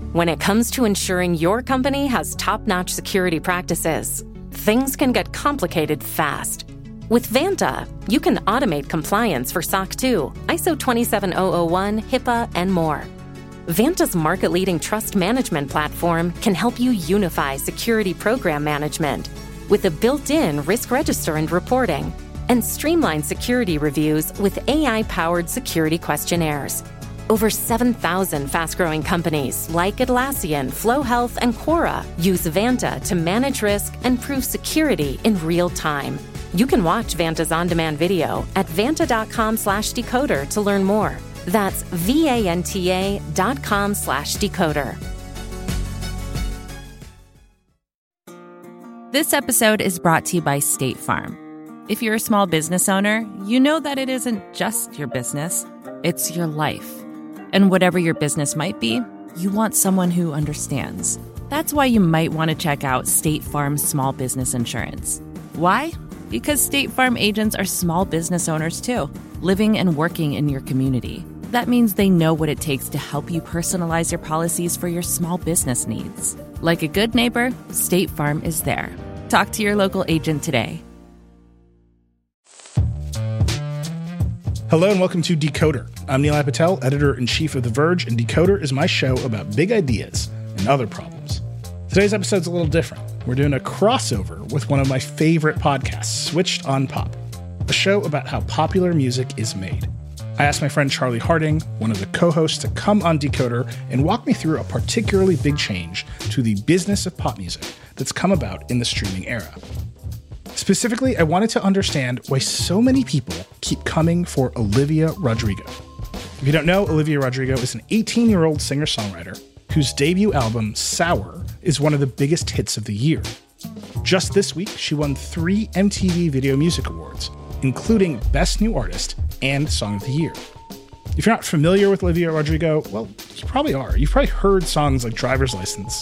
When it comes to ensuring your company has top-notch security practices, things can get complicated fast. With Vanta, you can automate compliance for SOC 2, ISO 27001, HIPAA, and more. Vanta's market-leading trust management platform can help you unify security program management with a built-in risk register and reporting, and streamline security reviews with AI-powered security questionnaires. Over 7,000 fast-growing companies like Atlassian, Flow Health, and Quora use Vanta to manage risk and prove security in real time. You can watch Vanta's on-demand video at vanta.com/decoder to learn more. That's vanta.com/decoder. This episode is brought to you by State Farm. If you're a small business owner, you know that it isn't just your business, it's your life. And whatever your business might be, you want someone who understands. That's why you might want to check out State Farm's small business insurance. Why? Because State Farm agents are small business owners too, living and working in your community. That means they know what it takes to help you personalize your policies for your small business needs. Like a good neighbor, State Farm is there. Talk to your local agent today. Hello and welcome to Decoder. I'm Nilay Patel, editor-in-chief of The Verge, and Decoder is my show about big ideas and other problems. Today's episode's a little different. We're doing a crossover with one of my favorite podcasts, Switched on Pop, a show about how popular music is made. I asked my friend Charlie Harding, one of the co-hosts, to come on Decoder and walk me through a particularly big change to the business of pop music that's come about in the streaming era. Specifically, I wanted to understand why so many people keep coming for Olivia Rodrigo. If you don't know, Olivia Rodrigo is an 18-year-old singer-songwriter whose debut album, Sour, is one of the biggest hits of the year. Just this week, she won 3 MTV Video Music Awards, including Best New Artist and Song of the Year. If you're not familiar with Olivia Rodrigo, well, you probably are. You've probably heard songs like Driver's License.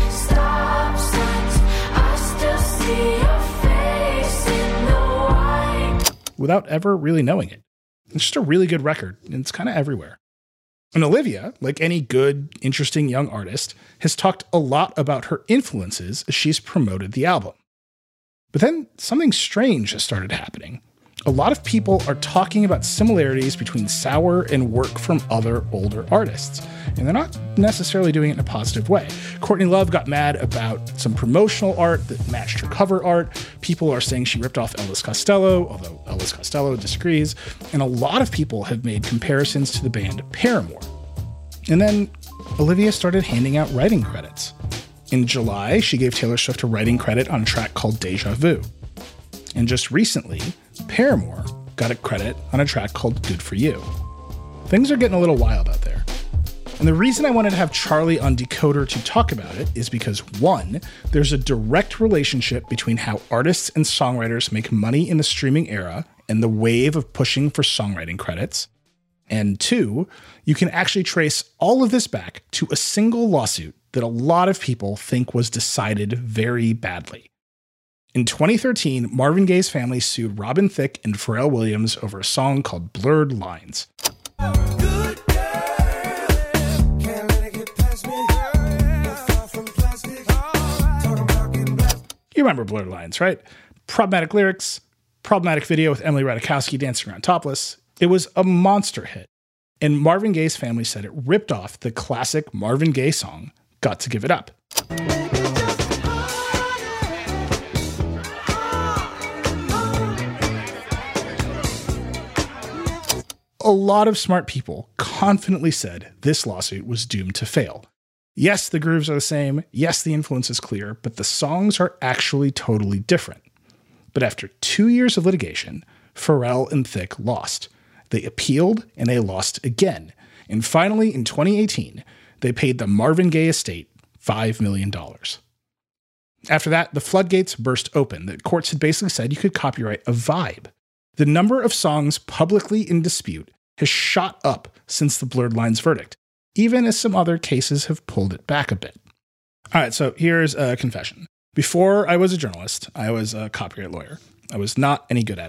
Stop signs, I still see your face in the white. Without ever really knowing it. It's just a really good record, and it's kind of everywhere. And Olivia, like any good, interesting young artist, has talked a lot about her influences as she's promoted the album. But then something strange has started happening. A lot of people are talking about similarities between Sour and work from other older artists, and they're not necessarily doing it in a positive way. Courtney Love got mad about some promotional art that matched her cover art. People are saying she ripped off Elvis Costello, although Elvis Costello disagrees, and a lot of people have made comparisons to the band Paramore. And then Olivia started handing out writing credits. In July, she gave Taylor Swift a writing credit on a track called Deja Vu. And just recently, Paramore got a credit on a track called Good For You. Things are getting a little wild out there. And the reason I wanted to have Charlie on Decoder to talk about it is because, one, there's a direct relationship between how artists and songwriters make money in the streaming era and the wave of pushing for songwriting credits. And two, you can actually trace all of this back to a single lawsuit that a lot of people think was decided very badly. In 2013, Marvin Gaye's family sued Robin Thicke and Pharrell Williams over a song called Blurred Lines. You remember Blurred Lines, right? Problematic lyrics, problematic video with Emily Ratajkowski dancing around topless. It was a monster hit. And Marvin Gaye's family said it ripped off the classic Marvin Gaye song, Got to Give It Up. A lot of smart people confidently said this lawsuit was doomed to fail. Yes, the grooves are the same. Yes, the influence is clear, but the songs are actually totally different. But after 2 years of litigation, Pharrell and Thicke lost. They appealed and they lost again. And finally, in 2018, they paid the Marvin Gaye estate $5 million. After that, the floodgates burst open. The courts had basically said you could copyright a vibe. The number of songs publicly in dispute has shot up since the Blurred Lines verdict, even as some other cases have pulled it back a bit. All right, so here's a confession. Before I was a journalist, I was a copyright lawyer. I was not any good at it.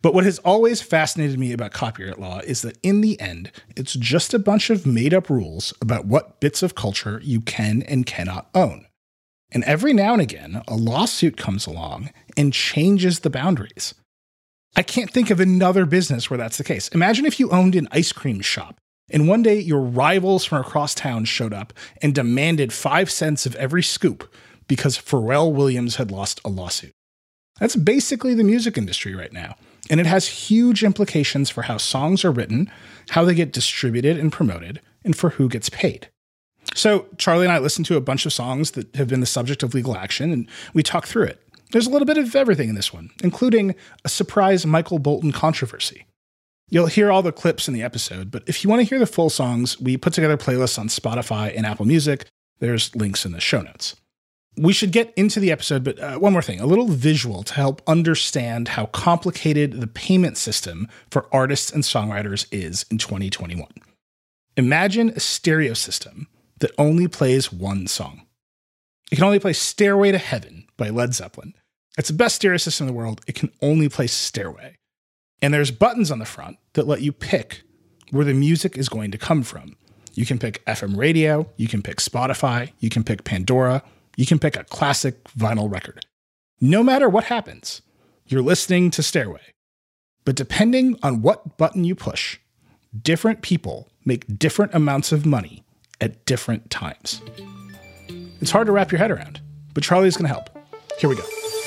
But what has always fascinated me about copyright law is that in the end, it's just a bunch of made up rules about what bits of culture you can and cannot own. And every now and again, a lawsuit comes along and changes the boundaries. I can't think of another business where that's the case. Imagine if you owned an ice cream shop and one day your rivals from across town showed up and demanded 5 cents of every scoop because Pharrell Williams had lost a lawsuit. That's basically the music industry right now. And it has huge implications for how songs are written, how they get distributed and promoted, and for who gets paid. So Charlie and I listened to a bunch of songs that have been the subject of legal action, and we talked through it. There's a little bit of everything in this one, including a surprise Michael Bolton controversy. You'll hear all the clips in the episode, but if you want to hear the full songs, we put together playlists on Spotify and Apple Music. There's links in the show notes. We should get into the episode, but one more thing, a little visual to help understand how complicated the payment system for artists and songwriters is in 2021. Imagine a stereo system that only plays one song. It can only play Stairway to Heaven by Led Zeppelin. It's the best stereo system in the world. It can only play Stairway. And there's buttons on the front that let you pick where the music is going to come from. You can pick FM radio, you can pick Spotify, you can pick Pandora, you can pick a classic vinyl record. No matter what happens, you're listening to Stairway. But depending on what button you push, different people make different amounts of money at different times. It's hard to wrap your head around, but Charlie's going to help. Here we go.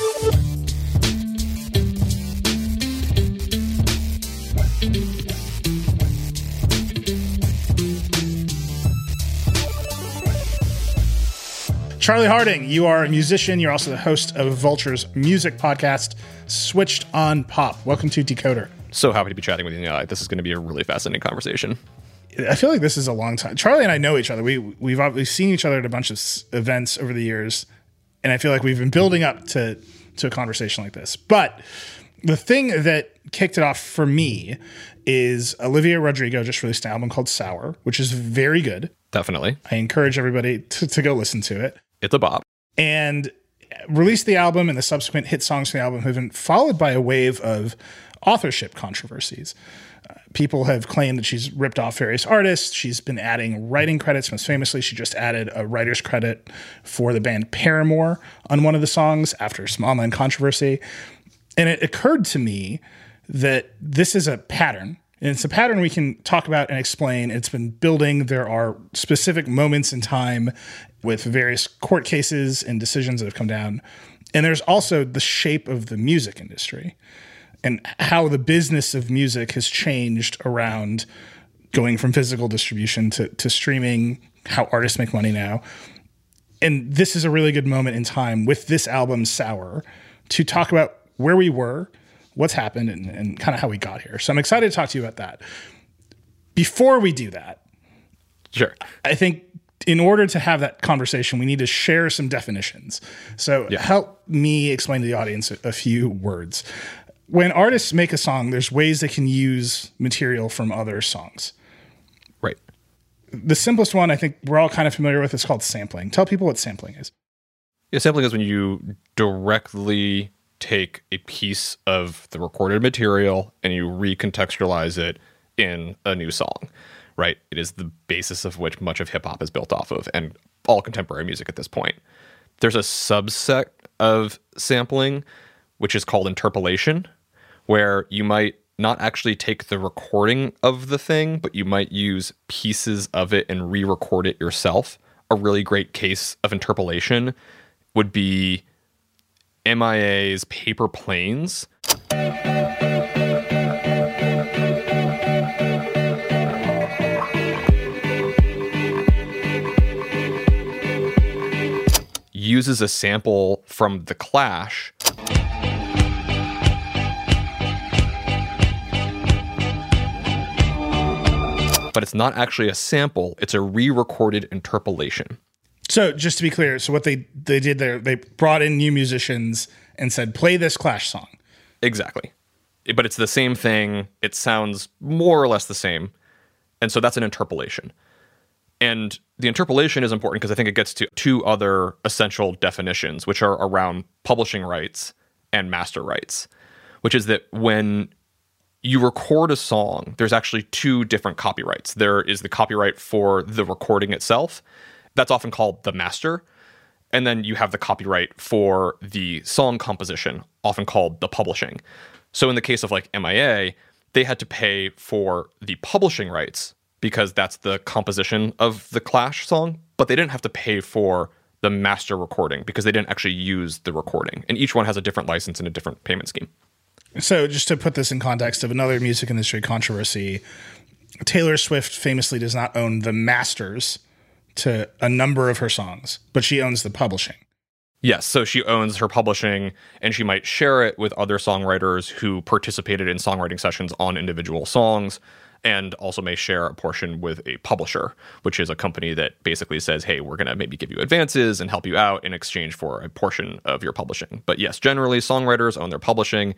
Charlie Harding, you are a musician. You're also the host of Vulture's music podcast, Switched on Pop. Welcome to Decoder. So happy to be chatting with you. This is going to be a really fascinating conversation. I feel like this is a long time. Charlie and I know each other. We've seen each other at a bunch of events over the years, and I feel like we've been building up to a conversation like this. But the thing that kicked it off for me is Olivia Rodrigo just released an album called Sour, which is very good. Definitely. I encourage everybody to go listen to it. It's a bop. And released the album, and the subsequent hit songs from the album have been followed by a wave of authorship controversies. People have claimed that she's ripped off various artists. She's been adding writing credits. Most famously, she just added a writer's credit for the band Paramore on one of the songs after some online controversy. And it occurred to me that this is a pattern. And it's a pattern we can talk about and explain. It's been building. There are specific moments in time with various court cases and decisions that have come down. And there's also the shape of the music industry and how the business of music has changed around going from physical distribution to streaming, how artists make money now. And this is a really good moment in time with this album, Sour, to talk about where we were, what's happened, and kind of how we got here. So I'm excited to talk to you about that. Before we do that, Sure. I think in order to have that conversation, we need to share some definitions. So help me explain to the audience a few words. When artists make a song, there's ways they can use material from other songs. Right. The simplest one I think we're all kind of familiar with is called sampling. Tell people what sampling is. Yeah, sampling is when you directly take a piece of the recorded material and you recontextualize it in a new song, right? It is the basis of which much of hip hop is built off of, and all contemporary music at this point. There's a subset of sampling, which is called interpolation, where you might not actually take the recording of the thing, but you might use pieces of it and re-record it yourself. A really great case of interpolation would be MIA's Paper Planes. Uses a sample from The Clash. But it's not actually a sample, it's a re-recorded interpolation. So just to be clear, so what they did there, they brought in new musicians and said, play this Clash song. Exactly. But it's the same thing. It sounds more or less the same. And so that's an interpolation. And the interpolation is important because I think it gets to two other essential definitions, which are around publishing rights and master rights, which is that when you record a song, there's actually two different copyrights. There is the copyright for the recording itself. That's often called the master. And then you have the copyright for the song composition, often called the publishing. So in the case of like MIA, they had to pay for the publishing rights because that's the composition of the Clash song, but they didn't have to pay for the master recording because they didn't actually use the recording. And each one has a different license and a different payment scheme. So just to put this in context of another music industry controversy, Taylor Swift famously does not own the masters to a number of her songs, but she owns the publishing. Yes, so she owns her publishing, and she might share it with other songwriters who participated in songwriting sessions on individual songs, and also may share a portion with a publisher, which is a company that basically says, hey, we're going to maybe give you advances and help you out in exchange for a portion of your publishing. But yes, generally, songwriters own their publishing,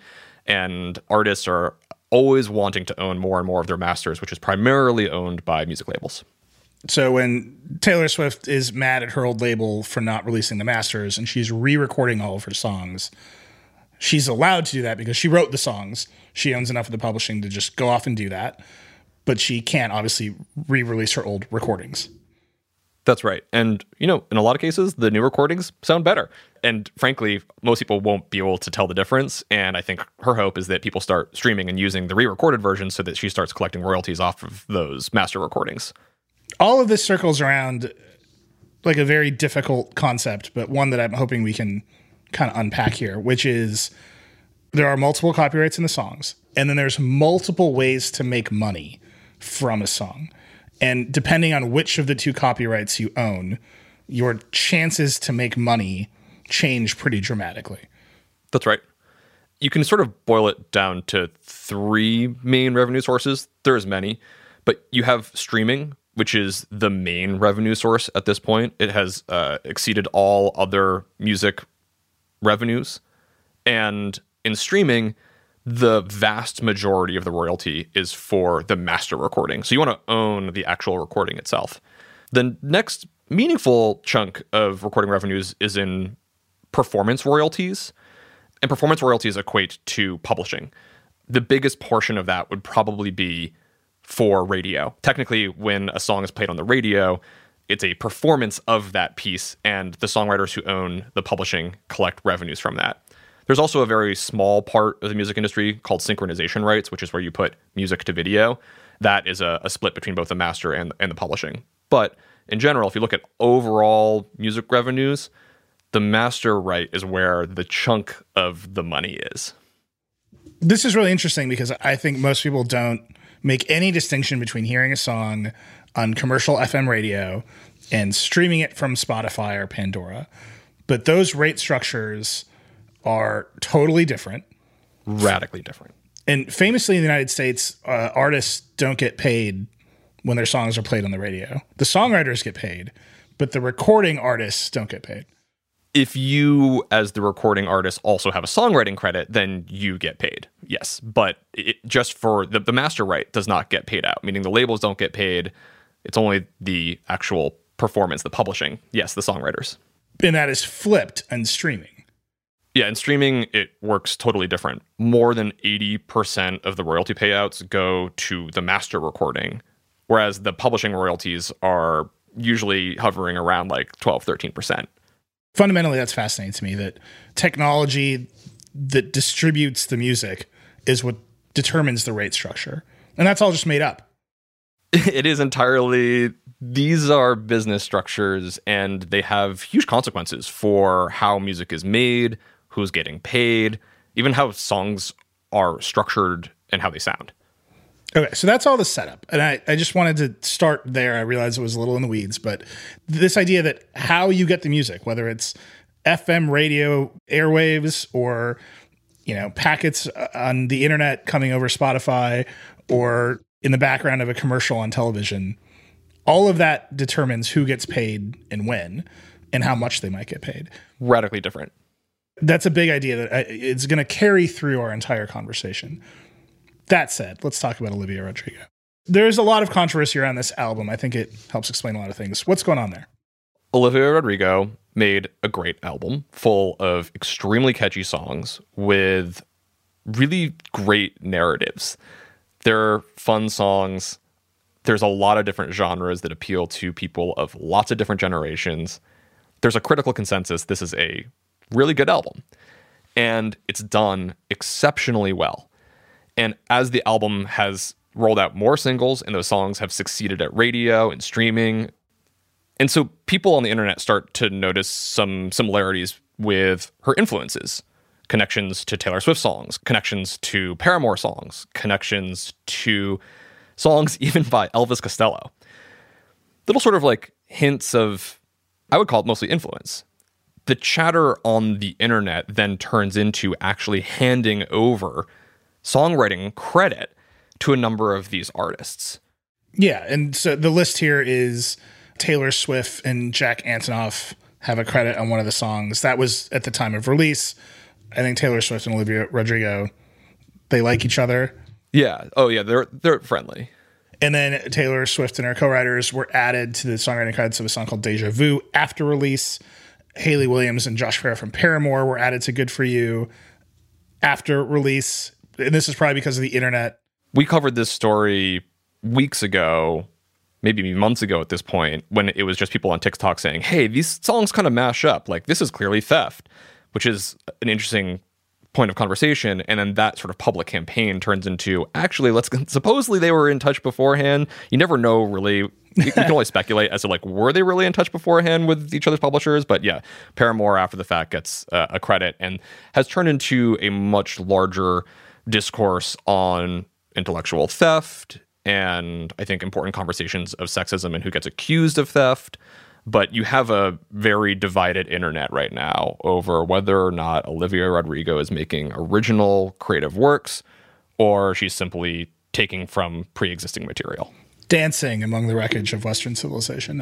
and artists are always wanting to own more and more of their masters, which is primarily owned by music labels. So when Taylor Swift is mad at her old label for not releasing the masters and she's re-recording all of her songs, she's allowed to do that because she wrote the songs. She owns enough of the publishing to just go off and do that. But she can't obviously re-release her old recordings. That's right. And, in a lot of cases, the new recordings sound better. And frankly, most people won't be able to tell the difference. And I think her hope is that people start streaming and using the re-recorded version so that she starts collecting royalties off of those master recordings. All of this circles around like a very difficult concept, but one that I'm hoping we can kind of unpack here, which is there are multiple copyrights in the songs, and then there's multiple ways to make money from a song. And depending on which of the two copyrights you own, your chances to make money change pretty dramatically. That's right. You can sort of boil it down to three main revenue sources. There's many, but you have streaming, which is the main revenue source at this point. It has exceeded all other music revenues. And in streaming, the vast majority of the royalty is for the master recording. So you want to own the actual recording itself. The next meaningful chunk of recording revenues is in performance royalties. And performance royalties equate to publishing. The biggest portion of that would probably be for radio. Technically, when a song is played on the radio, it's a performance of that piece, and the songwriters who own the publishing collect revenues from that. There's also a very small part of the music industry called synchronization rights, which is where you put music to video. That is a split between both the master and the publishing. But in general, if you look at overall music revenues, the master right is where the chunk of the money is. This is really interesting because I think most people don't make any distinction between hearing a song on commercial FM radio and streaming it from Spotify or Pandora. But those rate structures are totally different. Radically different. And famously in the United States, artists don't get paid when their songs are played on the radio. The songwriters get paid, but the recording artists don't get paid. If you, as the recording artist, also have a songwriting credit, then you get paid. Yes. But just for the master right does not get paid out, meaning the labels don't get paid. It's only the actual performance, the publishing. Yes, the songwriters. And that is flipped in streaming. Yeah, in streaming, it works totally different. More than 80% of the royalty payouts go to the master recording, whereas the publishing royalties are usually hovering around like 12, 13%. Fundamentally, that's fascinating to me, that technology that distributes the music is what determines the rate structure. And that's all just made up. It is entirely, these are business structures, and they have huge consequences for how music is made, who's getting paid, even how songs are structured and how they sound. Okay, so that's all the setup. And I just wanted to start there. I realized it was a little in the weeds, but this idea that how you get the music, whether it's FM radio airwaves or, packets on the internet coming over Spotify or in the background of a commercial on television, all of that determines who gets paid and when and how much they might get paid. Radically different. That's a big idea that it's going to carry through our entire conversation. That said, let's talk about Olivia Rodrigo. There's a lot of controversy around this album. I think it helps explain a lot of things. What's going on there? Olivia Rodrigo made a great album full of extremely catchy songs with really great narratives. They're fun songs. There's a lot of different genres that appeal to people of lots of different generations. There's a critical consensus. This is a really good album. And it's done exceptionally well. And as the album has rolled out more singles and those songs have succeeded at radio and streaming, and so people on the internet start to notice some similarities with her influences. Connections to Taylor Swift songs, connections to Paramore songs, connections to songs even by Elvis Costello. Little sort of like hints of, I would call it mostly influence. The chatter on the internet then turns into actually handing over songwriting credit to a number of these artists. Yeah, and so the list here is Taylor Swift and Jack Antonoff have a credit on one of the songs. That was at the time of release. I think Taylor Swift and Olivia Rodrigo, they like each other. Yeah. Oh, yeah. They're friendly. And then Taylor Swift and her co-writers were added to the songwriting credits of a song called Deja Vu after release. Hayley Williams and Josh Farah from Paramore were added to Good For You after release. And this is probably because of the internet. We covered this story weeks ago, maybe months ago at this point, when it was just people on TikTok saying, hey, these songs kind of mash up. Like, this is clearly theft, which is an interesting point of conversation. And then that sort of public campaign turns into, actually, supposedly they were in touch beforehand. You never know, really. You can only speculate as to, like, were they really in touch beforehand with each other's publishers? But yeah, Paramore after the fact gets a credit and has turned into a much larger discourse on intellectual theft and I think important conversations of sexism and who gets accused of theft. But you have a very divided internet right now over whether or not Olivia Rodrigo is making original creative works or she's simply taking from pre-existing material. Dancing among the wreckage of Western civilization.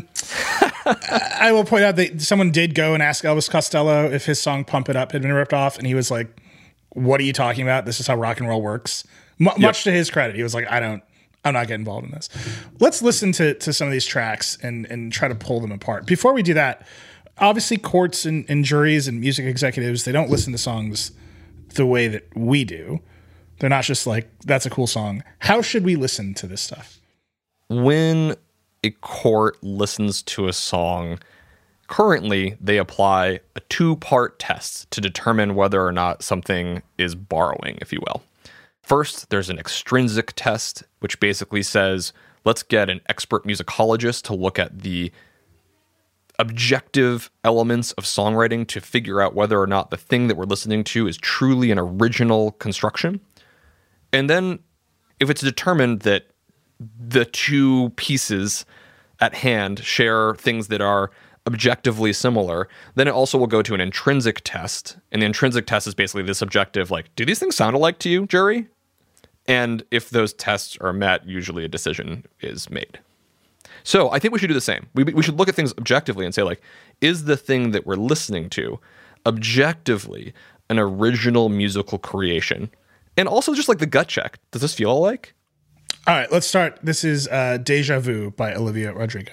I will point out that someone did go and ask Elvis Costello if his song Pump It Up had been ripped off, and he was like, what are you talking about? This is how rock and roll works. Much to his credit. He was like, I'm not getting involved in this. Let's listen to some of these tracks and try to pull them apart. Before we do that, obviously courts and juries and music executives, they don't listen to songs the way that we do. They're not just like, that's a cool song. How should we listen to this stuff? When a court listens to a song, currently they apply a 2-part test to determine whether or not something is borrowing, if you will. First, there's an extrinsic test, which basically says, let's get an expert musicologist to look at the objective elements of songwriting to figure out whether or not the thing that we're listening to is truly an original construction. And then if it's determined that the two pieces at hand share things that are objectively similar, then it also will go to an intrinsic test. And the intrinsic test is basically the subjective, like, do these things sound alike to you, jury? And if those tests are met, usually a decision is made. So I think we should do the same. We should look at things objectively and say, like, is the thing that we're listening to objectively an original musical creation? And also just like the gut check. Does this feel alike? All right, let's start. This is Deja Vu by Olivia Rodrigo.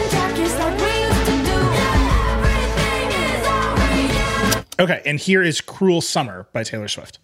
Okay, and here is Cruel Summer by Taylor Swift.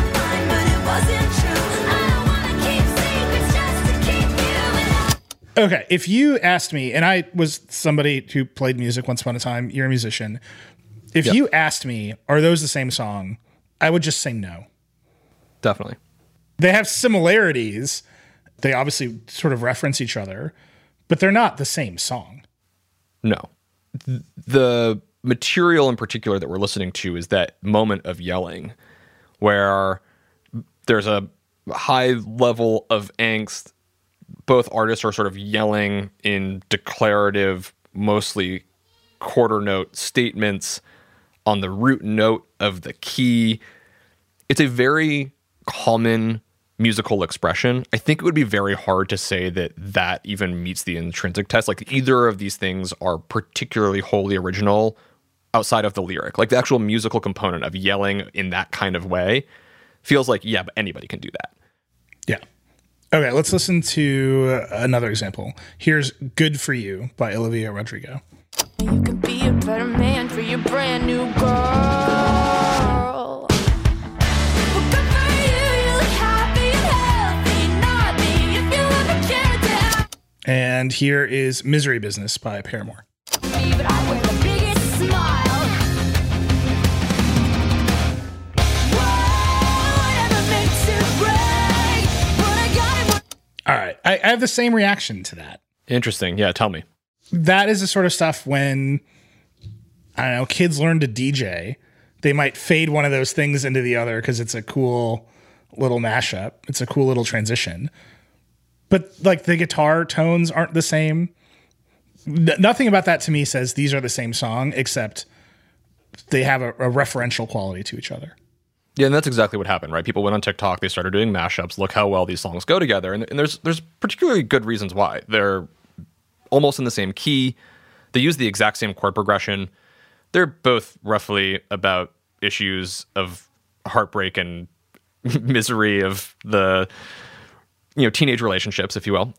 Okay, if you asked me, and I was somebody who played music once upon a time, you're a musician. If you asked me, are those the same song? I would just say no. Definitely. They have similarities. They obviously sort of reference each other, but they're not the same song. No. The material in particular that we're listening to is that moment of yelling where there's a high level of angst. Both artists are sort of yelling in declarative, mostly quarter note statements on the root note of the key. It's a very common musical expression. I think it would be very hard to say that even meets the intrinsic test. Like, either of these things are particularly wholly original outside of the lyric. Like, the actual musical component of yelling in that kind of way feels like, yeah, but anybody can do that. Yeah. Okay, let's listen to another example. Here's Good For You by Olivia Rodrigo. You could be a better man for your brand new girl. Well, And here is Misery Business by Paramore. Me, but I wear the biggest smile. Whoa, whatever makes it break. But I got it. All right. I have the same reaction to that. Interesting. Yeah, tell me. That is the sort of stuff when, I don't know, kids learn to DJ. They might fade one of those things into the other because it's a cool little mashup. It's a cool little transition. But like the guitar tones aren't the same. Nothing about that to me says these are the same song, except they have a referential quality to each other. Yeah, and that's exactly what happened, right? People went on TikTok, they started doing mashups. Look how well these songs go together. And there's particularly good reasons why. They're almost in the same key. They use the exact same chord progression. They're both roughly about issues of heartbreak and misery of the teenage relationships, if you will.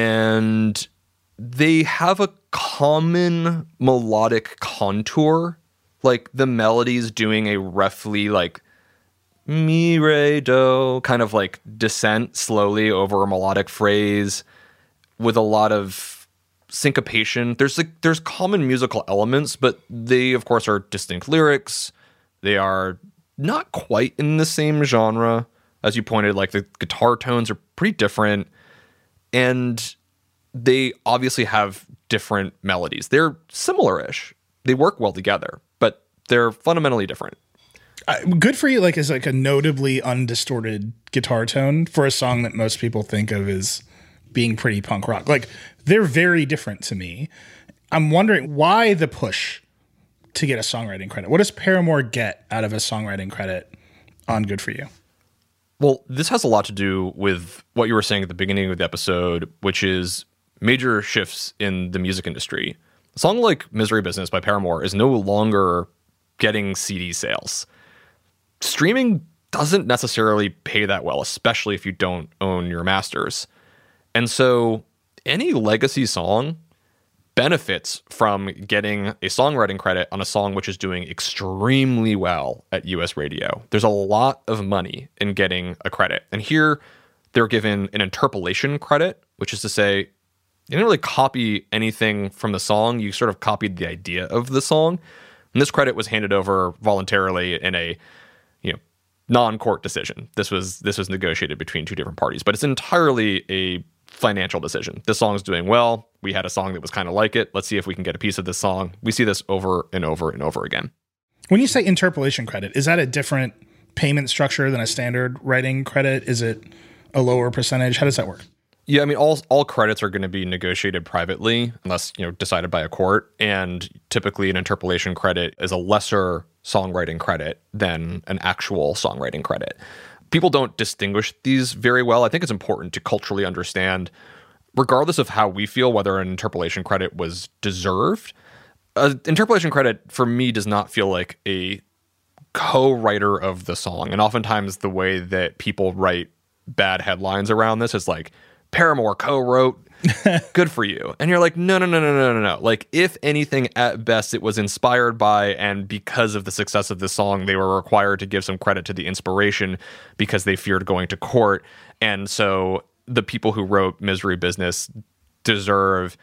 And they have a common melodic contour, like the melodies doing a roughly like mi, re, do kind of like descent slowly over a melodic phrase with a lot of syncopation. There's common musical elements, but they of course are distinct lyrics. They are not quite in the same genre. As you pointed, like the guitar tones are pretty different, and they obviously have different melodies. They're similar-ish. They work well together, but they're fundamentally different. Good for You is like a notably undistorted guitar tone for a song that most people think of as being pretty punk rock. Like, they're very different to me. I'm wondering why the push to get a songwriting credit. What does Paramore get out of a songwriting credit on Good For You? Well, this has a lot to do with what you were saying at the beginning of the episode, which is major shifts in the music industry. A song like Misery Business by Paramore is no longer getting CD sales. Streaming doesn't necessarily pay that well, especially if you don't own your masters. And so any legacy song benefits from getting a songwriting credit on a song which is doing extremely well at US radio. There's a lot of money in getting a credit. And here they're given an interpolation credit, which is to say, you didn't really copy anything from the song. You sort of copied the idea of the song. And this credit was handed over voluntarily in a non-court decision. This was negotiated between two different parties, but it's entirely a financial decision. This song's doing well. We had a song that was kind of like it. Let's see if we can get a piece of this song. We see this over and over and over again. When you say interpolation credit, is that a different payment structure than a standard writing credit? Is it a lower percentage? How does that work? Yeah, I mean, all credits are going to be negotiated privately unless, decided by a court. And typically an interpolation credit is a lesser songwriting credit than an actual songwriting credit. People don't distinguish these very well. I think it's important to culturally understand, regardless of how we feel, whether an interpolation credit was deserved. An interpolation credit, for me, does not feel like a co-writer of the song. And oftentimes the way that people write bad headlines around this is like, Paramore co-wrote Good For You. And you're like, no. Like, if anything, at best, it was inspired by, and because of the success of the song, they were required to give some credit to the inspiration because they feared going to court. And so the people who wrote Misery Business deserve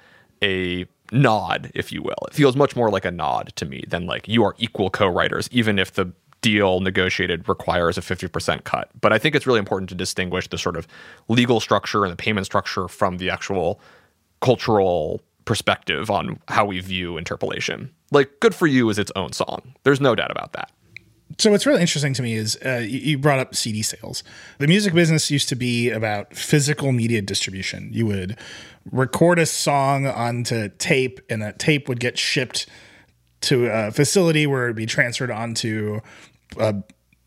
a nod, if you will. It feels much more like a nod to me than like you are equal co-writers, even if the deal negotiated requires a 50% cut. But I think it's really important to distinguish the sort of legal structure and the payment structure from the actual cultural perspective on how we view interpolation. Like, Good For You is its own song. There's no doubt about that. So what's really interesting to me is you brought up CD sales. The music business used to be about physical media distribution. You would record a song onto tape, and that tape would get shipped to a facility where it would be transferred onto a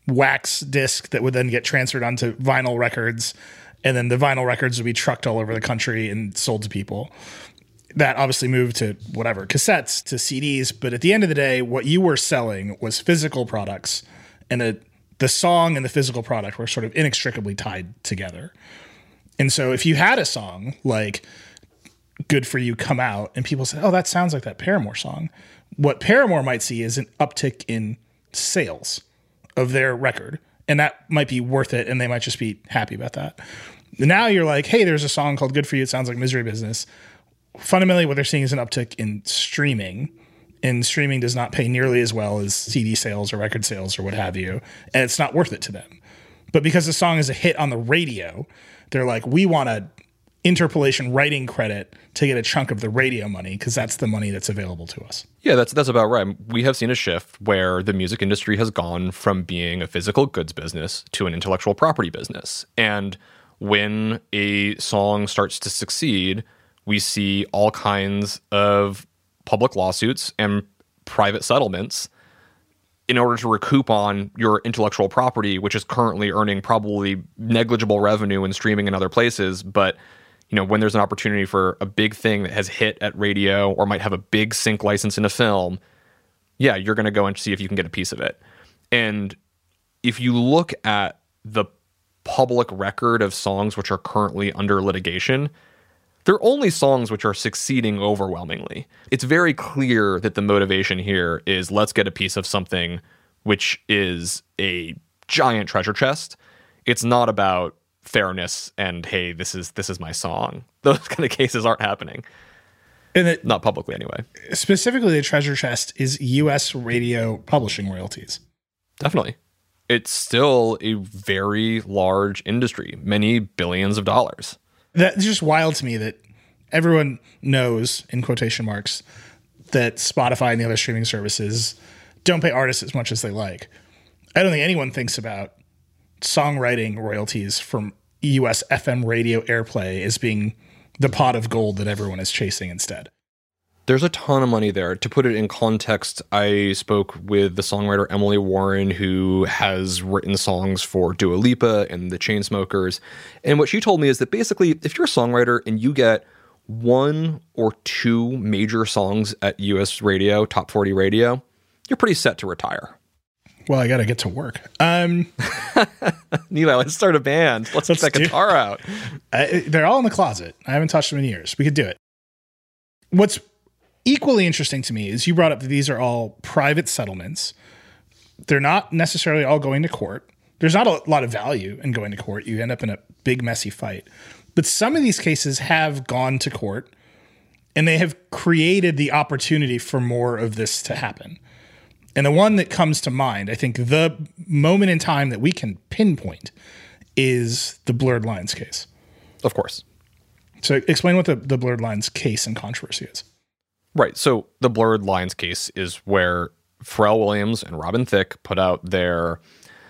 wax disc that would then get transferred onto vinyl records, and then the vinyl records would be trucked all over the country and sold to people. That obviously moved to cassettes, to CDs, but at the end of the day, what you were selling was physical products, and the song and the physical product were sort of inextricably tied together. And so if you had a song like Good For You come out and people said, oh, that sounds like that Paramore song, what Paramore might see is an uptick in sales of their record, and that might be worth it, and they might just be happy about that. Now you're like, hey, there's a song called Good For You. It sounds like Misery Business. fundamentally what they're seeing is an uptick in streaming, and streaming does not pay nearly as well as CD sales or record sales or what have you, and it's not worth it to them. But because the song is a hit on the radio, they're like, we want a interpolation writing credit to get a chunk of the radio money because that's the money that's available to us. Yeah, that's about right. We have seen a shift where the music industry has gone from being a physical goods business to an intellectual property business. And when a song starts to succeed, we see all kinds of public lawsuits and private settlements in order to recoup on your intellectual property, which is currently earning probably negligible revenue in streaming and other places. But, you know, when there's an opportunity for a big thing that has hit at radio or might have a big sync license in a film, yeah, you're going to go and see if you can get a piece of it. And if you look at the public record of songs which are currently under litigation, they're only songs which are succeeding overwhelmingly. It's very clear that the motivation here is let's get a piece of something which is a giant treasure chest. It's not about fairness and, hey, this is my song. Those kind of cases aren't happening. And not publicly anyway. Specifically, the treasure chest is U.S. radio publishing royalties. Definitely. It's still a very large industry, many billions of dollars. That's just wild to me that everyone knows, in quotation marks, that Spotify and the other streaming services don't pay artists as much as they like. I don't think anyone thinks about songwriting royalties from US FM radio airplay as being the pot of gold that everyone is chasing instead. There's a ton of money there. To put it in context, I spoke with the songwriter Emily Warren, who has written songs for Dua Lipa and the Chainsmokers. And what she told me is that basically, if you're a songwriter and you get one or two major songs at US radio, top 40 radio, you're pretty set to retire. Well, I got to get to work. Neil, let's start a band. Let's get that guitar out. They're all in the closet. I haven't touched them in years. We could do it. What's equally interesting to me is you brought up that these are all private settlements. They're not necessarily all going to court. There's not a lot of value in going to court. You end up in a big, messy fight. But some of these cases have gone to court, and they have created the opportunity for more of this to happen. And the one that comes to mind, I think the moment in time that we can pinpoint is the Blurred Lines case. Of course. So explain what the Blurred Lines case and controversy is. Right. So the Blurred Lines case is where Pharrell Williams and Robin Thicke put out their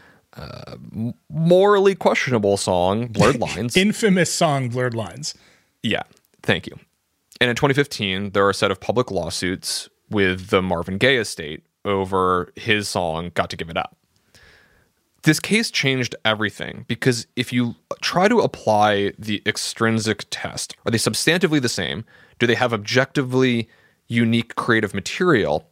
morally questionable song, Blurred Lines. Infamous song, Blurred Lines. Yeah. Thank you. And in 2015, there are a set of public lawsuits with the Marvin Gaye estate over his song, Got to Give It Up. This case changed everything because if you try to apply the extrinsic test, are they substantively the same? Do they have objectively unique creative material?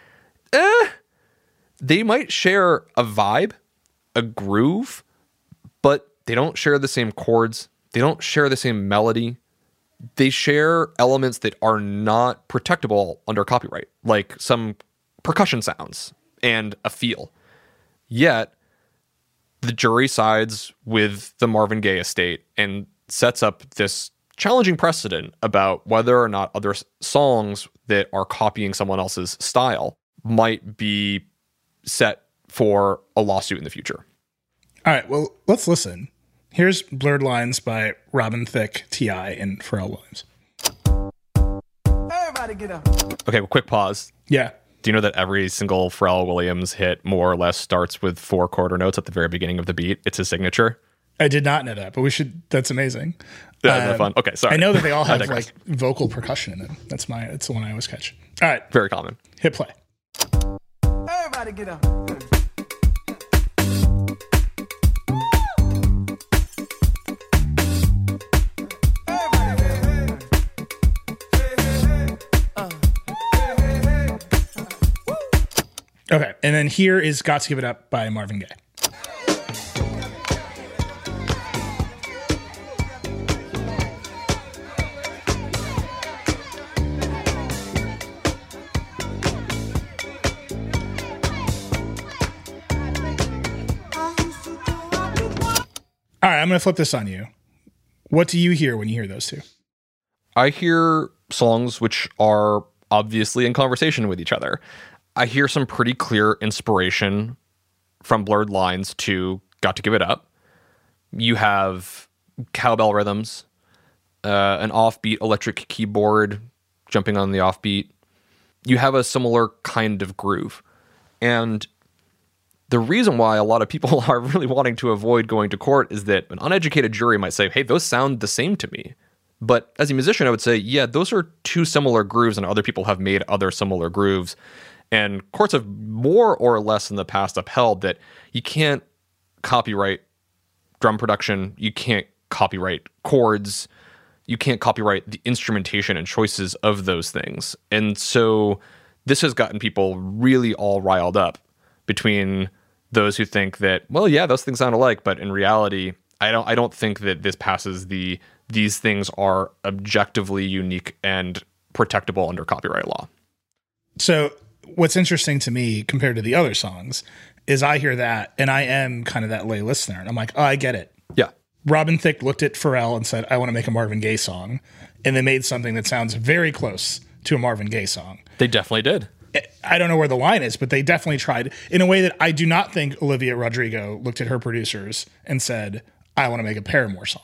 They might share a vibe, a groove, but they don't share the same chords. They don't share the same melody. They share elements that are not protectable under copyright, like some percussion sounds and a feel. Yet, the jury sides with the Marvin Gaye estate and sets up this challenging precedent about whether or not other songs that are copying someone else's style might be set for a lawsuit in the future. All right, well, let's listen. Here's Blurred Lines by Robin Thicke, T.I., and Pharrell Williams. Everybody get up. Okay, well, quick pause. Yeah. Do you know that every single Pharrell Williams hit more or less starts with 4 quarter notes at the very beginning of the beat? It's his signature. I did not know that, but we should. That's amazing. Yeah, isn't that fun? Okay, sorry. I know that they all I have digress. like vocal percussion in them. That's the one I always catch. All right, Very common. hit play. Everybody get up. Okay, and then here is Got to Give It Up by Marvin Gaye. All right, I'm going to flip this on you. What do you hear when you hear those two? I hear songs which are obviously in conversation with each other. I hear some pretty clear inspiration from Blurred Lines to Got to Give It Up. You have cowbell rhythms, an offbeat electric keyboard jumping on the offbeat. You have a similar kind of groove. And the reason why a lot of people are really wanting to avoid going to court is that an uneducated jury might say, hey, those sound the same to me. But as a musician, I would say, yeah, those are two similar grooves, and other people have made other similar grooves. And courts have more or less in the past upheld that you can't copyright drum production, you can't copyright chords, you can't copyright the instrumentation and choices of those things. And so this has gotten people really all riled up between those who think that, well, yeah, those things sound alike, but in reality, I don't think that this passes these things are objectively unique and protectable under copyright law. So what's interesting to me compared to the other songs is I hear that and I am kind of that lay listener. And I'm like, oh, I get it. Yeah. Robin Thicke looked at Pharrell and said, I want to make a Marvin Gaye song. And they made something that sounds very close to a Marvin Gaye song. They definitely did. I don't know where the line is, but they definitely tried in a way that I do not think Olivia Rodrigo looked at her producers and said, I want to make a Paramore song.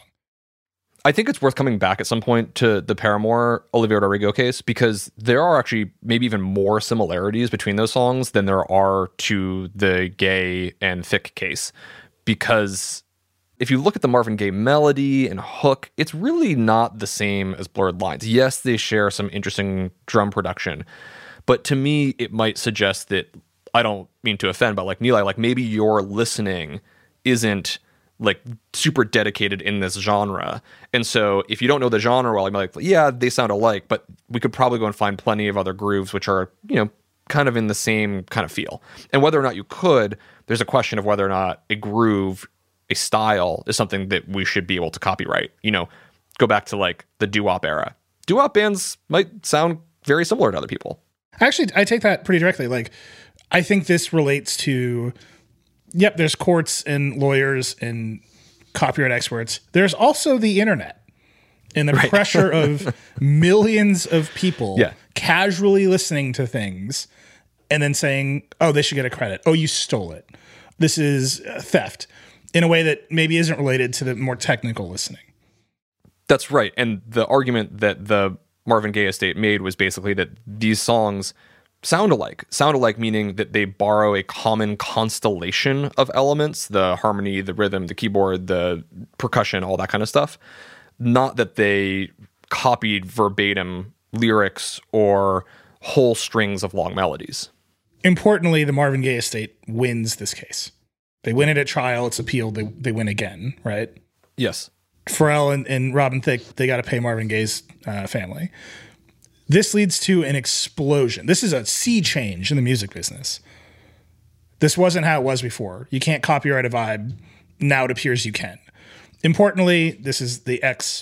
I think it's worth coming back at some point to the Paramore Olivia Rodrigo case, because there are actually maybe even more similarities between those songs than there are to the Gaye and Thicke case. Because if you look at the Marvin Gaye melody and hook, it's really not the same as Blurred Lines. Yes, they share some interesting drum production, but to me, it might suggest that, I don't mean to offend, but like Nilay, like maybe your listening isn't like super dedicated in this genre. And so if you don't know the genre well, I'm like, yeah, they sound alike, but we could probably go and find plenty of other grooves which are, you know, kind of in the same kind of feel. And whether or not you could, there's a question of whether or not a groove, a style, is something that we should be able to copyright. You know, go back to like the doo-wop era. Doo-wop bands might sound very similar to other people. Actually, I take that pretty directly. Like, I think this relates to, yep, there's courts and lawyers and copyright experts. There's also the internet and the pressure of millions of people casually listening to things and then saying, oh, they should get a credit. Oh, you stole it. This is theft, in a way that maybe isn't related to the more technical listening. That's right. And the argument that the Marvin Gaye estate made was basically that these songs sound alike meaning that they borrow a common constellation of elements, the harmony, the rhythm, the keyboard, the percussion, all that kind of stuff. Not that they copied verbatim lyrics or whole strings of long melodies. Importantly, the Marvin Gaye estate wins this case. They win it at trial. It's appealed. They win again, right? Yes. Pharrell and Robin Thicke, they got to pay Marvin Gaye's family. This leads to an explosion. This is a sea change in the music business. This wasn't how it was before. You can't copyright a vibe. Now it appears you can. Importantly, this is the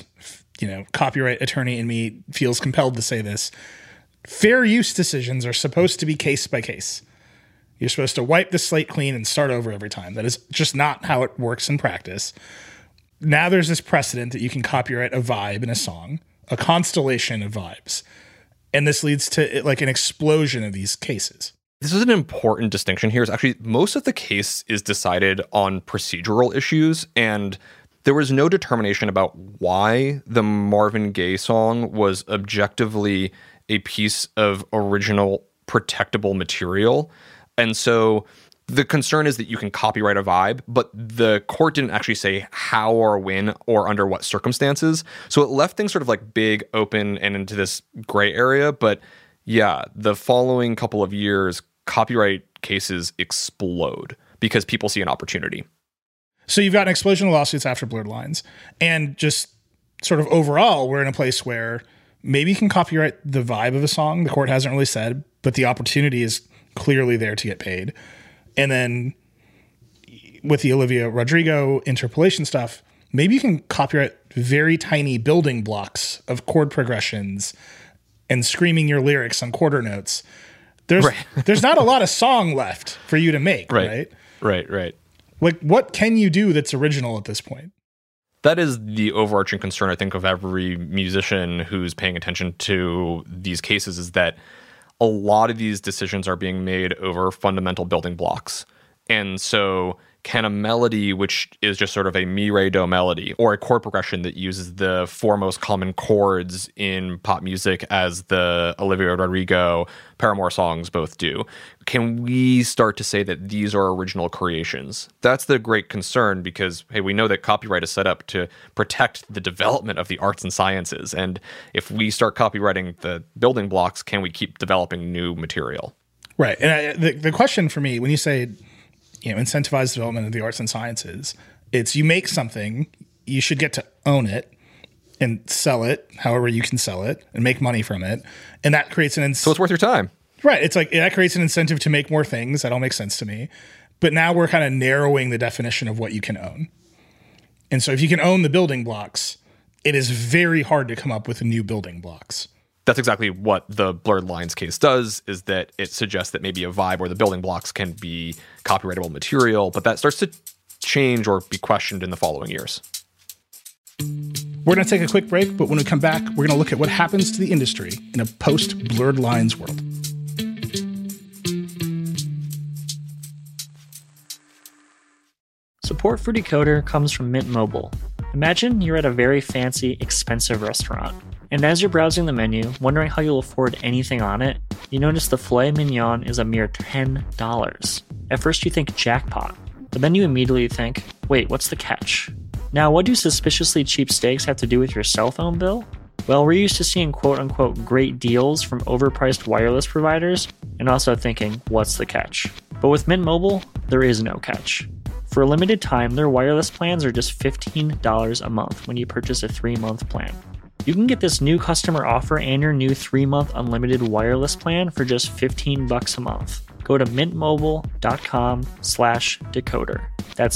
copyright attorney in me feels compelled to say this. Fair use decisions are supposed to be case by case. You're supposed to wipe the slate clean and start over every time. That is just not how it works in practice. Now there's this precedent that you can copyright a vibe in a song, a constellation of vibes. And this leads to like an explosion of these cases. This is an important distinction here. Is actually most of the case is decided on procedural issues, and there was no determination about why the Marvin Gaye song was objectively a piece of original protectable material. And so the concern is that you can copyright a vibe, but the court didn't actually say how or when or under what circumstances. So it left things sort of like big, open, and into this gray area. But yeah, the following couple of years, copyright cases explode because people see an opportunity. So you've got an explosion of lawsuits after Blurred Lines. And just sort of overall, we're in a place where maybe you can copyright the vibe of a song. The court hasn't really said, but the opportunity is clearly there to get paid. And then with the Olivia Rodrigo interpolation stuff, maybe you can copyright very tiny building blocks of chord progressions and screaming your lyrics on quarter notes. There's not a lot of song left for you to make, right? Right. Like, what can you do that's original at this point? That is the overarching concern, I think, of every musician who's paying attention to these cases, is that a lot of these decisions are being made over fundamental building blocks. And so can a melody, which is just sort of a mi, re, do melody, or a chord progression that uses the four most common chords in pop music, as the Olivia Rodrigo Paramore songs both do, can we start to say that these are original creations? That's the great concern, because, hey, we know that copyright is set up to protect the development of the arts and sciences. And if we start copywriting the building blocks, can we keep developing new material? Right. And the question for me, when you say, incentivize development of the arts and sciences, it's you make something, you should get to own it and sell it however you can sell it and make money from it. And that creates so it's worth your time. Right. It's like that creates an incentive to make more things. That all makes sense to me. But now we're kind of narrowing the definition of what you can own. And so if you can own the building blocks, it is very hard to come up with new building blocks. That's exactly what the Blurred Lines case does, is that it suggests that maybe a vibe where the building blocks can be copyrightable material, but that starts to change or be questioned in the following years. We're going to take a quick break, but when we come back, we're going to look at what happens to the industry in a post-Blurred Lines world. Support for Decoder comes from Mint Mobile. Imagine you're at a very fancy, expensive restaurant. And as you're browsing the menu, wondering how you'll afford anything on it, you notice the filet mignon is a mere $10. At first you think jackpot, but then you immediately think, wait, what's the catch? Now, what do suspiciously cheap steaks have to do with your cell phone bill? Well, we're used to seeing quote-unquote great deals from overpriced wireless providers, and also thinking, what's the catch? But with Mint Mobile, there is no catch. For a limited time, their wireless plans are just $15 a month when you purchase a 3-month plan. You can get this new customer offer and your new 3-month unlimited wireless plan for just $15 a month. Go to mintmobile.com/decoder. That's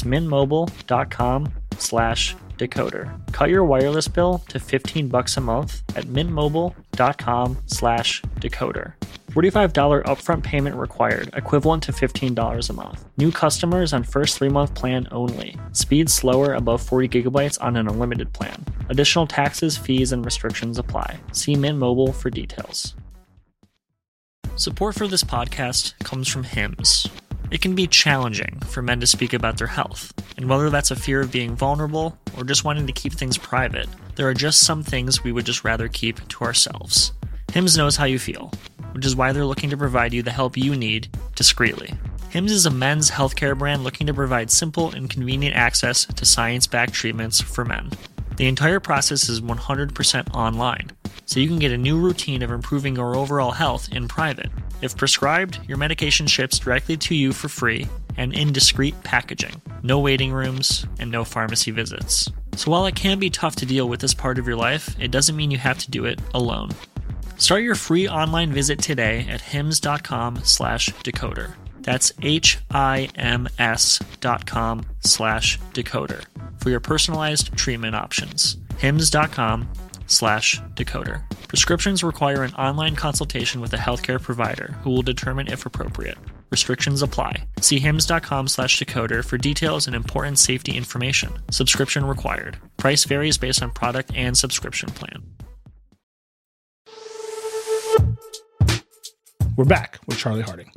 mintmobile.com/decoder. Cut your wireless bill to $15 a month at mintmobile.com/decoder. $45 upfront payment required, equivalent to $15 a month. New customers on first 3-month plan only. Speed slower above 40 gigabytes on an unlimited plan. Additional taxes, fees, and restrictions apply. See Mint Mobile for details. Support for this podcast comes from Hims. It can be challenging for men to speak about their health, and whether that's a fear of being vulnerable or just wanting to keep things private, there are just some things we would just rather keep to ourselves. Hims knows how you feel, which is why they're looking to provide you the help you need discreetly. Hims is a men's healthcare brand looking to provide simple and convenient access to science-backed treatments for men. The entire process is 100% online, so you can get a new routine of improving your overall health in private. If prescribed, your medication ships directly to you for free and in discreet packaging. No waiting rooms and no pharmacy visits. So while it can be tough to deal with this part of your life, it doesn't mean you have to do it alone. Start your free online visit today at hims.com/decoder. That's HIMS.com/decoder for your personalized treatment options. hims.com/decoder. Prescriptions require an online consultation with a healthcare provider who will determine if appropriate. Restrictions apply. See hims.com/decoder for details and important safety information. Subscription required. Price varies based on product and subscription plan. We're back with Charlie Harding.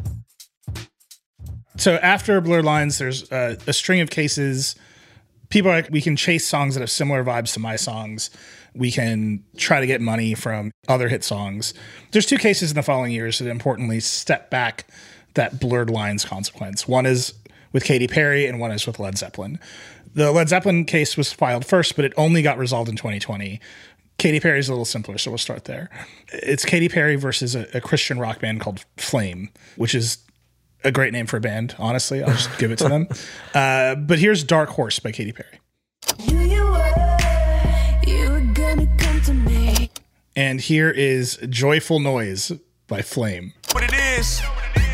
So after Blurred Lines, there's a string of cases. People are like, we can chase songs that have similar vibes to my songs. We can try to get money from other hit songs. There's 2 cases in the following years that importantly step back that Blurred Lines consequence. One is with Katy Perry and one is with Led Zeppelin. The Led Zeppelin case was filed first, but it only got resolved in 2020. Katy Perry is a little simpler, so we'll start there. It's Katy Perry versus a Christian rock band called Flame, which is a great name for a band, honestly. I'll just give it to them. But here's Dark Horse by Katy Perry. You were gonna come to me. And here is Joyful Noise by Flame. What it is.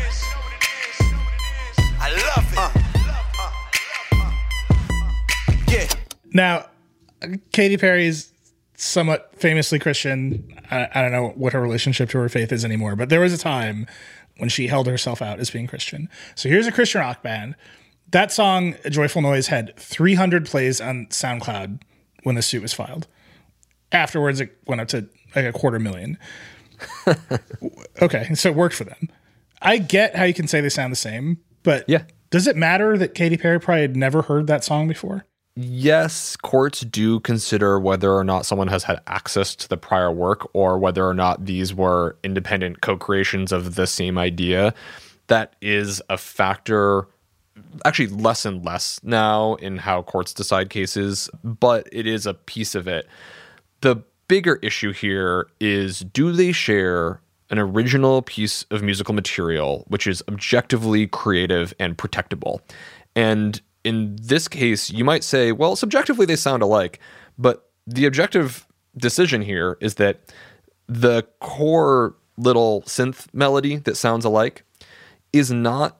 I love it. Yeah. Now, Katy Perry is somewhat famously Christian. I don't know what her relationship to her faith is anymore, but there was a time when she held herself out as being Christian. So here's a Christian rock band. That song, Joyful Noise, had 300 plays on SoundCloud when the suit was filed. Afterwards, it went up to like $250,000. Okay, so it worked for them. I get how you can say they sound the same, but Yeah. does it matter that Katy Perry probably had never heard that song before? Yes, courts do consider whether or not someone has had access to the prior work or whether or not these were independent co-creations of the same idea. That is a factor, actually less and less now in how courts decide cases, but it is a piece of it. The bigger issue here is, do they share an original piece of musical material which is objectively creative and protectable? And in this case, you might say, well, subjectively they sound alike, but the objective decision here is that the core little synth melody that sounds alike is not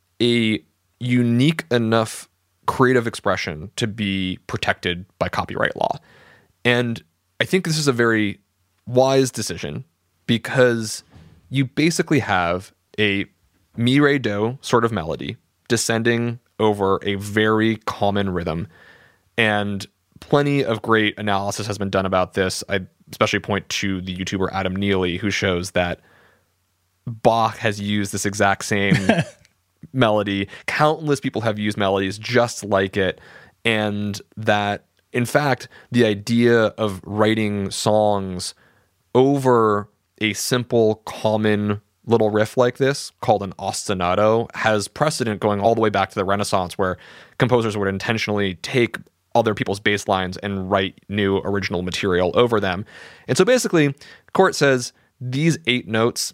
a unique enough creative expression to be protected by copyright law. And I think this is a very wise decision because you basically have a mi, re, do sort of melody descending over a very common rhythm. And plenty of great analysis has been done about this. I especially point to the YouTuber Adam Neely, who shows that Bach has used this exact same melody. Countless people have used melodies just like it. And that, in fact, the idea of writing songs over a simple, common little riff like this, called an ostinato, has precedent going all the way back to the Renaissance, where composers would intentionally take other people's bass lines and write new original material over them. And so basically, court says these 8 notes,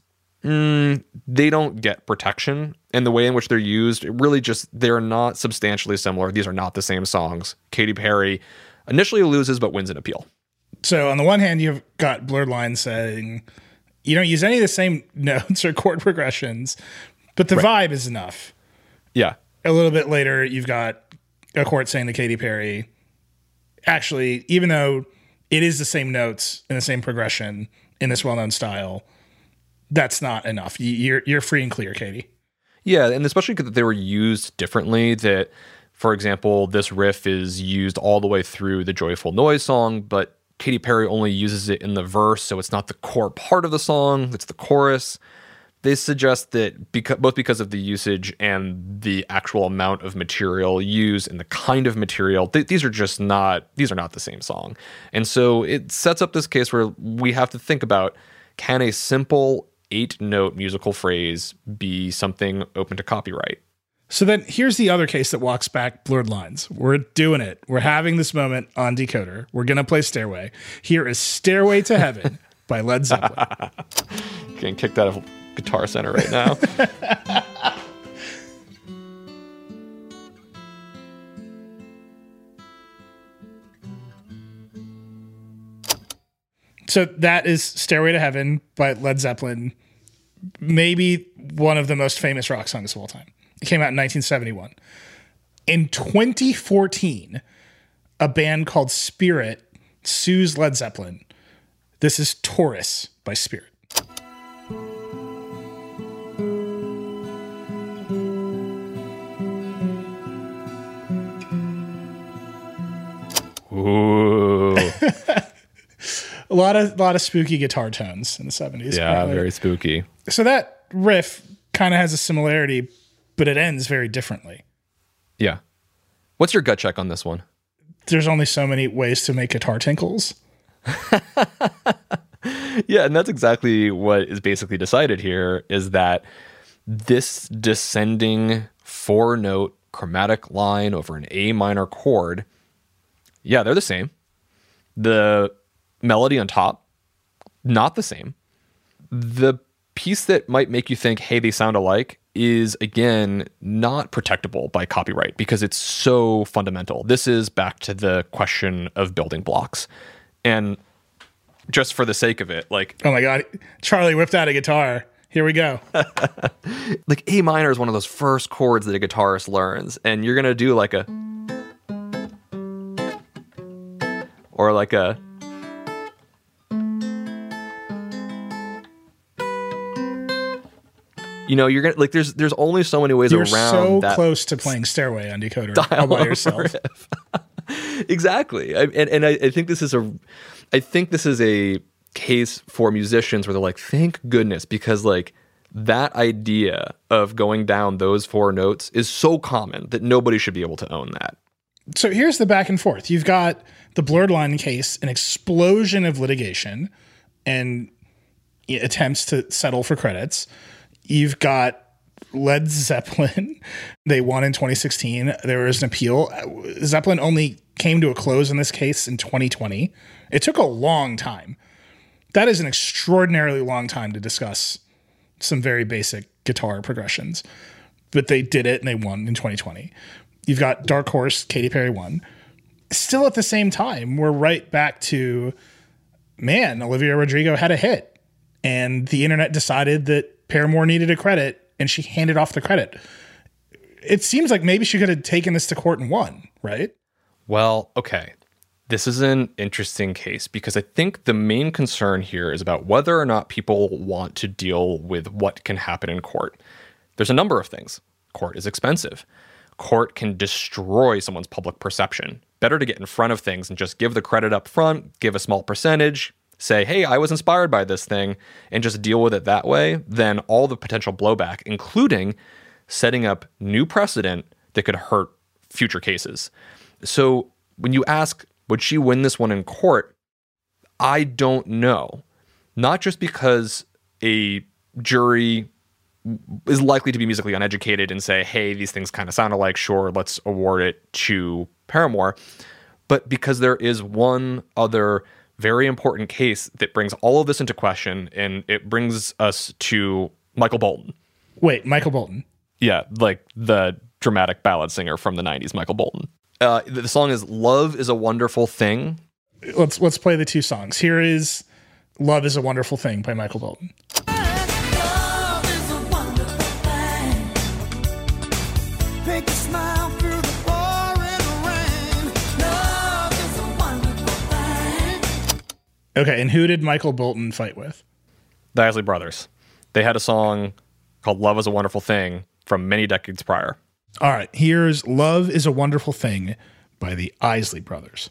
they don't get protection. And the way in which they're used, they're not substantially similar. These are not the same songs. Katy Perry initially loses, but wins an appeal. So on the one hand, you've got Blurred Lines saying you don't use any of the same notes or chord progressions, but the vibe is enough. Yeah. A little bit later, you've got a court saying that Katy Perry, actually, even though it is the same notes and the same progression in this well-known style, that's not enough. You're free and clear, Katy. Yeah, and especially because they were used differently. That, for example, this riff is used all the way through the Joyful Noise song, but Katy Perry only uses it in the verse, so it's not the core part of the song, it's the chorus. They suggest that both because of the usage and the actual amount of material used and the kind of material, these are not the same song. And so it sets up this case where we have to think about, can a simple 8-note musical phrase be something open to copyright? So then here's the other case that walks back Blurred Lines. We're doing it. We're having this moment on Decoder. We're going to play Stairway. Here is Stairway to Heaven by Led Zeppelin. Getting kicked out of Guitar Center right now. So that is Stairway to Heaven by Led Zeppelin. Maybe one of the most famous rock songs of all time. It came out in 1971. In 2014, a band called Spirit sues Led Zeppelin. This is Taurus by Spirit. Ooh. A lot of spooky guitar tones in the 70s. Yeah, apparently. very spooky. So that riff kind of has a similarity, but it ends very differently. Yeah. What's your gut check on this one? There's only so many ways to make guitar tinkles. Yeah, and that's exactly what is basically decided here, is that this descending 4-note chromatic line over an A minor chord, yeah, they're the same. The melody on top, not the same. The piece that might make you think, hey, they sound alike, is, again, not protectable by copyright because it's so fundamental. This is back to the question of building blocks. And just for the sake of it, like... Oh my God, Charlie whipped out a guitar. Here we go. Like A minor is one of those first chords that a guitarist learns, and you're going to do like a... or like a... You know, you're gonna like. There's only so many ways You're around so that close to playing Stairway on Decoder all by yourself. Exactly. I think this is a case for musicians where they're like, thank goodness, because like that idea of going down those 4 notes is so common that nobody should be able to own that. So here's the back and forth. You've got the Blurred Line case, an explosion of litigation and attempts to settle for credits. You've got Led Zeppelin. They won in 2016. There was an appeal. Zeppelin only came to a close in this case in 2020. It took a long time. That is an extraordinarily long time to discuss some very basic guitar progressions. But they did it and they won in 2020. You've got Dark Horse, Katy Perry won. Still at the same time, we're right back to, man, Olivia Rodrigo had a hit. And the internet decided that Paramore needed a credit, and she handed off the credit. It seems like maybe she could have taken this to court and won, right? Well, okay. This is an interesting case because I think the main concern here is about whether or not people want to deal with what can happen in court. There's a number of things. Court is expensive. Court can destroy someone's public perception. Better to get in front of things and just give the credit up front, give a small percentage, say, hey, I was inspired by this thing, and just deal with it that way, than all the potential blowback, including setting up new precedent that could hurt future cases. So when you ask, would she win this one in court? I don't know. Not just because a jury is likely to be musically uneducated and say, hey, these things kind of sound alike, sure, let's award it to Paramore, but because there is one other very important case that brings all of this into question, and it brings us to Michael Bolton. Wait, Michael Bolton? Yeah, like the dramatic ballad singer from the 90s, Michael Bolton. The song is Love is a Wonderful Thing. Let's play the 2 songs. Here is Love is a Wonderful Thing by Michael Bolton. Okay, and who did Michael Bolton fight with? The Isley Brothers. They had a song called Love is a Wonderful Thing from many decades prior. All right, here's Love is a Wonderful Thing by the Isley Brothers.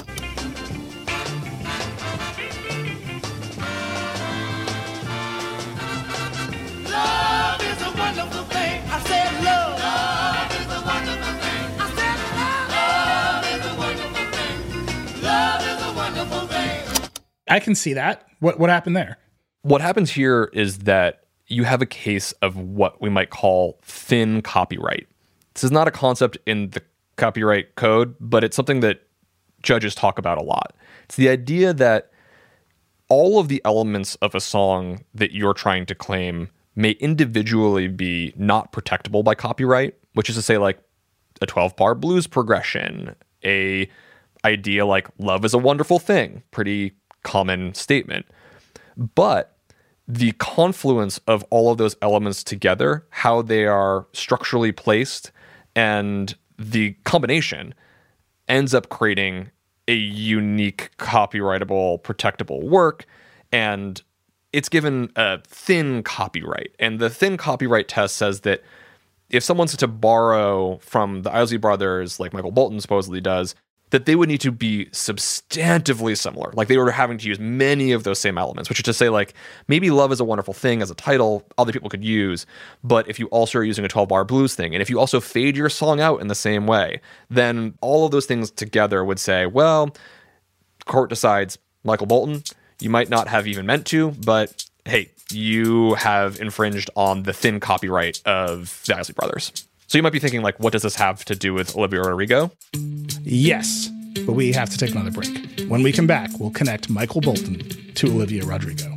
Love is a wonderful thing. I said love. Love is a wonderful thing. I said love. Love is a wonderful thing. Love is a wonderful thing. I can see that. What happened there? What happens here is that you have a case of what we might call thin copyright. This is not a concept in the copyright code, but it's something that judges talk about a lot. It's the idea that all of the elements of a song that you're trying to claim may individually be not protectable by copyright, which is to say, like a 12-bar blues progression, a idea like love is a wonderful thing, pretty common statement. But the confluence of all of those elements together, how they are structurally placed, and the combination ends up creating a unique, copyrightable, protectable work, and it's given a thin copyright. And the thin copyright test says that if someone's to borrow from the Isley Brothers, like Michael Bolton supposedly does, that they would need to be substantively similar. Like they were having to use many of those same elements, which is to say, like, maybe Love is a Wonderful Thing as a title other people could use, but if you also are using a 12-bar blues thing, and if you also fade your song out in the same way, then all of those things together would say, well, court decides, Michael Bolton, you might not have even meant to, but hey, you have infringed on the thin copyright of the Isley Brothers. So you might be thinking, like, what does this have to do with Olivia Rodrigo? Yes, but we have to take another break. When we come back, we'll connect Michael Bolton to Olivia Rodrigo.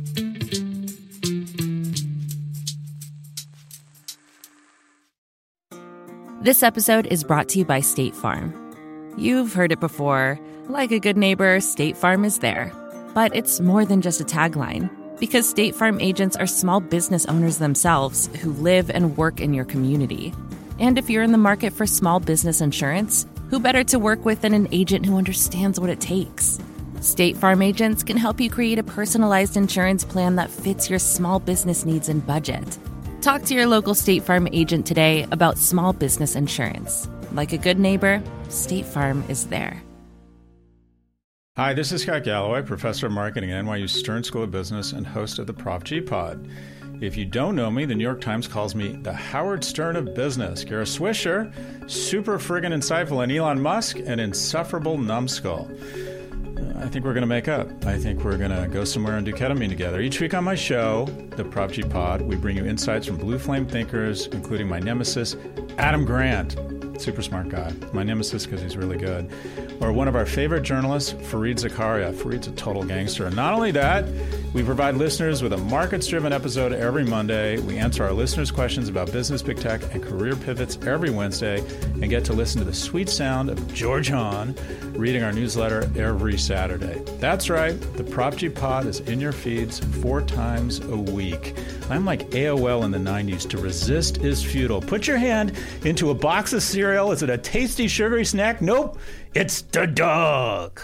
This episode is brought to you by State Farm. You've heard it before. Like a good neighbor, State Farm is there. But it's more than just a tagline, because State Farm agents are small business owners themselves who live and work in your community. And if you're in the market for small business insurance, who better to work with than an agent who understands what it takes? State Farm agents can help you create a personalized insurance plan that fits your small business needs and budget. Talk to your local State Farm agent today about small business insurance. Like a good neighbor, State Farm is there. Hi, this is Scott Galloway, professor of marketing at NYU Stern School of Business and host of the Prof G Pod. If you don't know me, the New York Times calls me the Howard Stern of business. Kara Swisher, super friggin' insightful, and Elon Musk, an insufferable numbskull. I think we're going to make up. I think we're going to go somewhere and do ketamine together. Each week on my show, the Prop G Pod, we bring you insights from blue flame thinkers, including my nemesis, Adam Grant. Super smart guy. My nemesis because he's really good. Or one of our favorite journalists, Fareed Zakaria. Fareed's a total gangster. And not only that, we provide listeners with a markets-driven episode every Monday. We answer our listeners' questions about business, big tech, and career pivots every Wednesday, and get to listen to the sweet sound of George Hahn reading our newsletter every Saturday. That's right, the Prop G Pod is in your feeds 4 times a week. I'm like AOL in the 90s. To resist is futile. Put your hand into a box of cereal. Is it a tasty, sugary snack? Nope, it's the dog.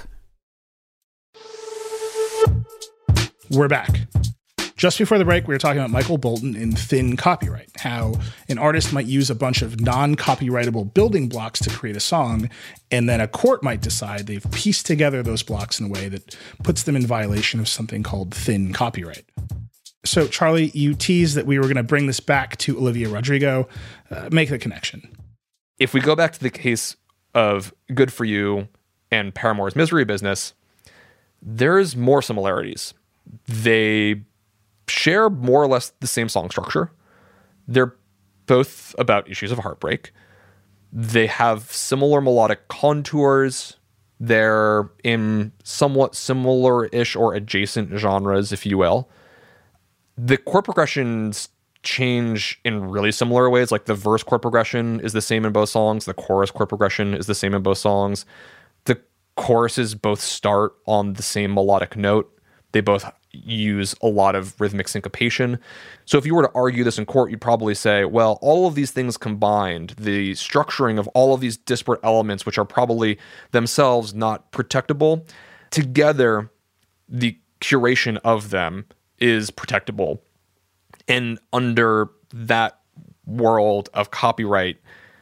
We're back. Just before the break, we were talking about Michael Bolton in Thin Copyright, how an artist might use a bunch of non-copyrightable building blocks to create a song, and then a court might decide they've pieced together those blocks in a way that puts them in violation of something called thin copyright. So, Charlie, you teased that we were going to bring this back to Olivia Rodrigo. Make the connection. If we go back to the case of Good For You and Paramore's Misery Business, there's more similarities. They share more or less the same song structure. They're both about issues of heartbreak. They have similar melodic contours. They're in somewhat similar-ish or adjacent genres, if you will. The chord progressions change in really similar ways. Like the verse chord progression is the same in both songs. The chorus chord progression is the same in both songs. The choruses both start on the same melodic note. They both use a lot of rhythmic syncopation. So if you were to argue this in court, you'd probably say, well, all of these things combined, the structuring of all of these disparate elements, which are probably themselves not protectable, together, the curation of them is protectable. And under that world of copyright,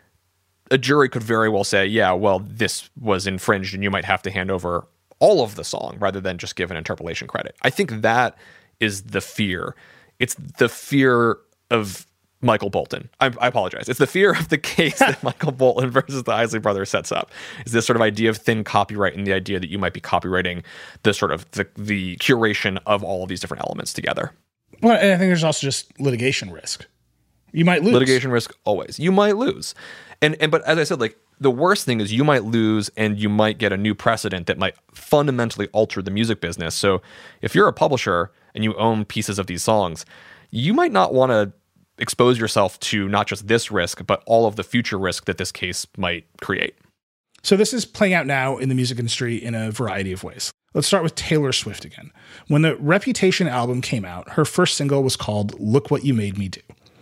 a jury could very well say, yeah, well, this was infringed and you might have to hand over all of the song rather than just give an interpolation credit. I think that is the fear. It's the fear of Michael Bolton. I apologize. It's the fear of the case that Michael Bolton versus the Isley Brothers sets up. Is this sort of idea of thin copyright and the idea that you might be copyrighting the sort of the curation of all of these different elements together. Well, and I think there's also just litigation risk. You might lose. Litigation risk always. You might lose. But as I said, like, the worst thing is you might lose and you might get a new precedent that might fundamentally alter the music business. So if you're a publisher and you own pieces of these songs, you might not want to expose yourself to not just this risk, but all of the future risk that this case might create. So this is playing out now in the music industry in a variety of ways. Let's start with Taylor Swift again. When the Reputation album came out, her first single was called Look What You Made Me Do.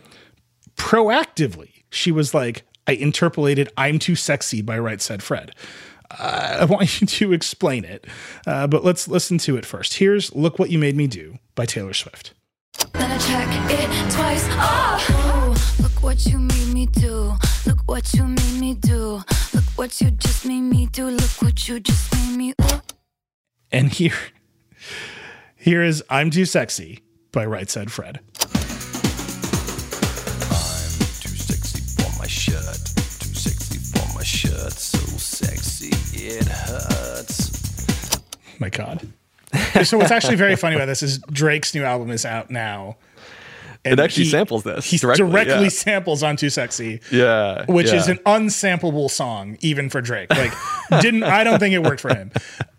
Proactively, she was like, I interpolated I'm Too Sexy by Right Said Fred. I want you to explain it, but let's listen to it first. Here's Look What You Made Me Do by Taylor Swift. Then I check it twice. Oh, look what you made me do. Look what you made me do. Look what you just made me do. Look what you just made me do. And here is I'm Too Sexy by Right Said Fred. Shirt so sexy it hurts. My God. So what's actually very funny about this is Drake's new album is out now. And it actually samples this. He directly samples I'm Too Sexy. Yeah. Which is an unsampleable song, even for Drake. Like, I don't think it worked for him.